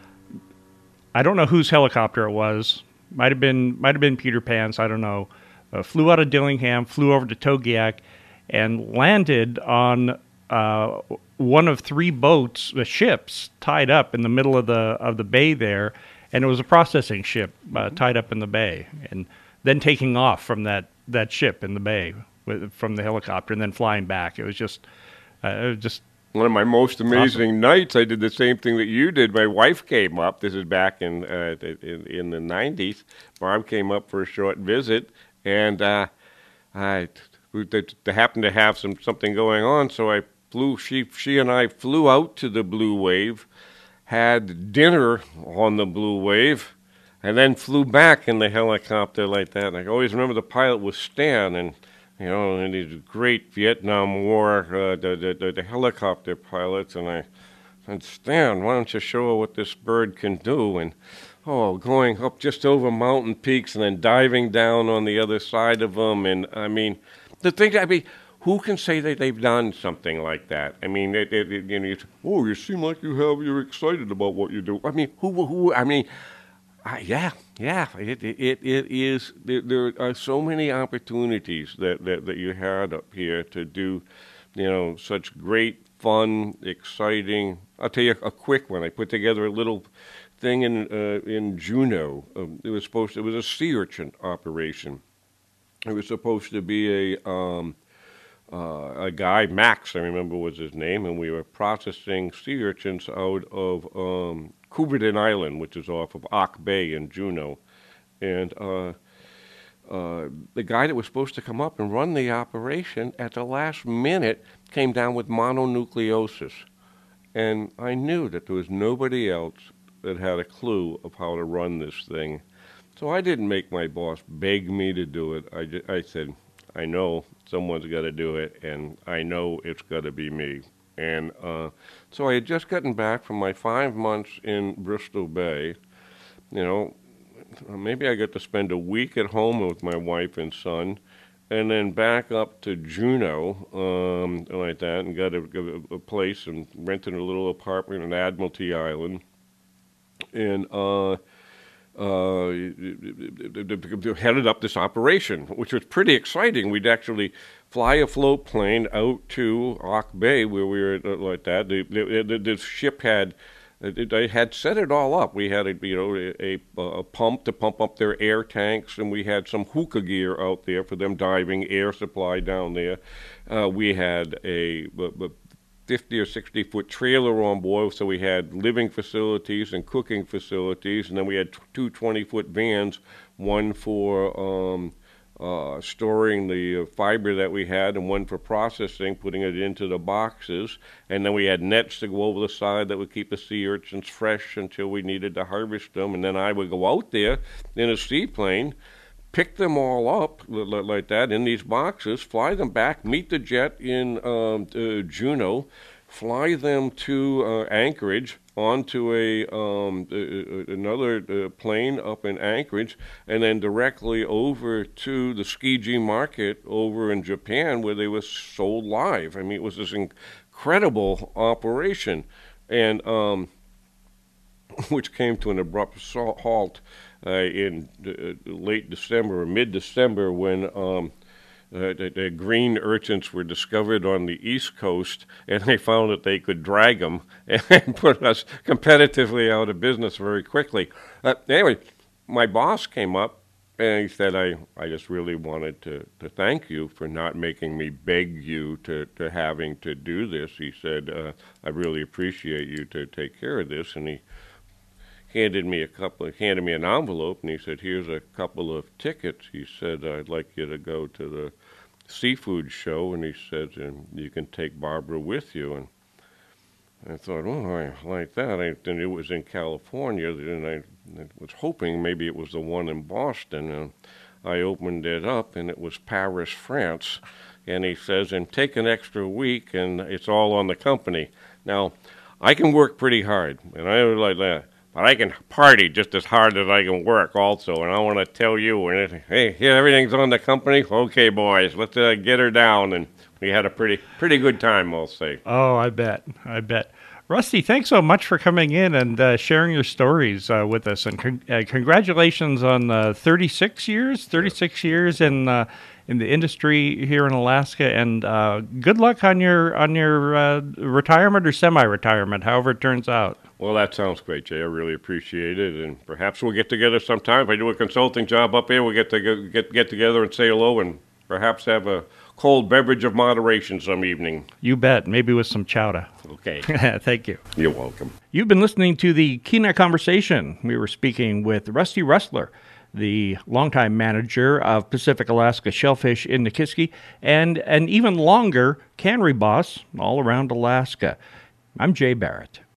I don't know whose helicopter it was. Might have been, might have been Peter Pan's. I don't know. Uh, flew out of Dillingham, flew over to Togiak, and landed on uh, one of three boats, the ships, tied up in the middle of the of the bay there, and it was a processing ship uh, tied up in the bay, and then taking off from that, that ship in the bay with, from the helicopter, and then flying back. It was just, uh, it was just one of my most amazing awesome. nights. I did the same thing that you did. My wife came up. This is back in uh, in, in the nineties. Barb came up for a short visit, and uh, I. They happened to have some something going on, so I flew. She she and I flew out to the Blue Wave, had dinner on the Blue Wave, and then flew back in the helicopter like that. And I always remember the pilot was Stan, and you know, and these great Vietnam War uh, the, the the helicopter pilots. And I said, Stan, why don't you show her what this bird can do? And oh, going up just over mountain peaks and then diving down on the other side of them, and I mean. The thing, I mean, who can say that they've done something like that? I mean, it, it, it, you know, you, oh, you seem like you have, you're excited about what you do. I mean, who, who, I mean, uh, yeah, yeah, it, it, it is, there, there are so many opportunities that, that, that you had up here to do, you know, such great, fun, exciting, I'll tell you a quick one. I put together a little thing in uh, in Juneau. Um, it was supposed to, it was a sea urchin operation. It was supposed to be a um, uh, a guy, Max, I remember was his name, and we were processing sea urchins out of um, Coubertin Island, which is off of Auk Bay in Juneau. And uh, uh, the guy that was supposed to come up and run the operation at the last minute came down with mononucleosis. And I knew that there was nobody else that had a clue of how to run this thing. So I didn't make my boss beg me to do it. I, just, I said, I know someone's got to do it, and I know it's got to be me. And uh, so I had just gotten back from my five months in Bristol Bay. You know, maybe I got to spend a week at home with my wife and son, and then back up to Juneau, um, like that, and got a, a place and rented a little apartment on Admiralty Island. And uh, uh, headed up this operation, which was pretty exciting. We'd actually fly a float plane out to Auk Bay, where we were like that. The, the, the ship had, they had set it all up. We had a, you know, a, a pump to pump up their air tanks, and we had some hookah gear out there for them diving, air supply down there. Uh, we had a, a fifty or sixty foot trailer on board, so we had living facilities and cooking facilities, and then we had two twenty foot vans, one for um, uh, storing the fiber that we had and one for processing, putting it into the boxes, and then we had nets to go over the side that would keep the sea urchins fresh until we needed to harvest them, and then I would go out there in a seaplane, pick them all up like that in these boxes, fly them back, meet the jet in um, uh, Juneau, fly them to uh, Anchorage onto a um, uh, another uh, plane up in Anchorage, and then directly over to the Tsukiji market over in Japan, where they were sold live. I mean, it was this incredible operation, and um, which came to an abrupt halt Uh, in uh, late December or mid-December when um, uh, the, the green urchins were discovered on the East Coast, and they found that they could drag them and put us competitively out of business very quickly. Uh, anyway, my boss came up and he said, I, I just really wanted to, to thank you for not making me beg you to, to having to do this. He said, uh, I really appreciate you to take care of this, and he handed me a couple, handed me an envelope, and he said, here's a couple of tickets. He said, I'd like you to go to the seafood show, and he said, and you can take Barbara with you. And I thought, oh, I like that. I, and it was in California, and I, I was hoping maybe it was the one in Boston. And I opened it up, and it was Paris, France. And he says, and take an extra week, and it's all on the company. Now, I can work pretty hard, and I was like that. But I can party just as hard as I can work also, and I want to tell you, and it, hey, yeah, everything's on the company? Okay, boys, let's uh, get her down, and we had a pretty pretty good time, I'll say. Oh, I bet, I bet. Rusty, thanks so much for coming in and uh, sharing your stories uh, with us, and con- uh, congratulations on uh, thirty-six years, thirty-six yeah. years in uh, in the industry here in Alaska, and uh, good luck on your on your uh, retirement or semi-retirement, however it turns out. Well, that sounds great, Jay. I really appreciate it, and perhaps we'll get together sometime. If I do a consulting job up here, we'll get to get get together and say hello, and perhaps have a cold beverage of moderation some evening. You bet. Maybe with some chowder. Okay. Thank you. You're welcome. You've been listening to the Kenai Conversation. We were speaking with Rusty Rustler, the longtime manager of Pacific Alaska Shellfish in Nikiski, and an even longer cannery boss all around Alaska. I'm Jay Barrett.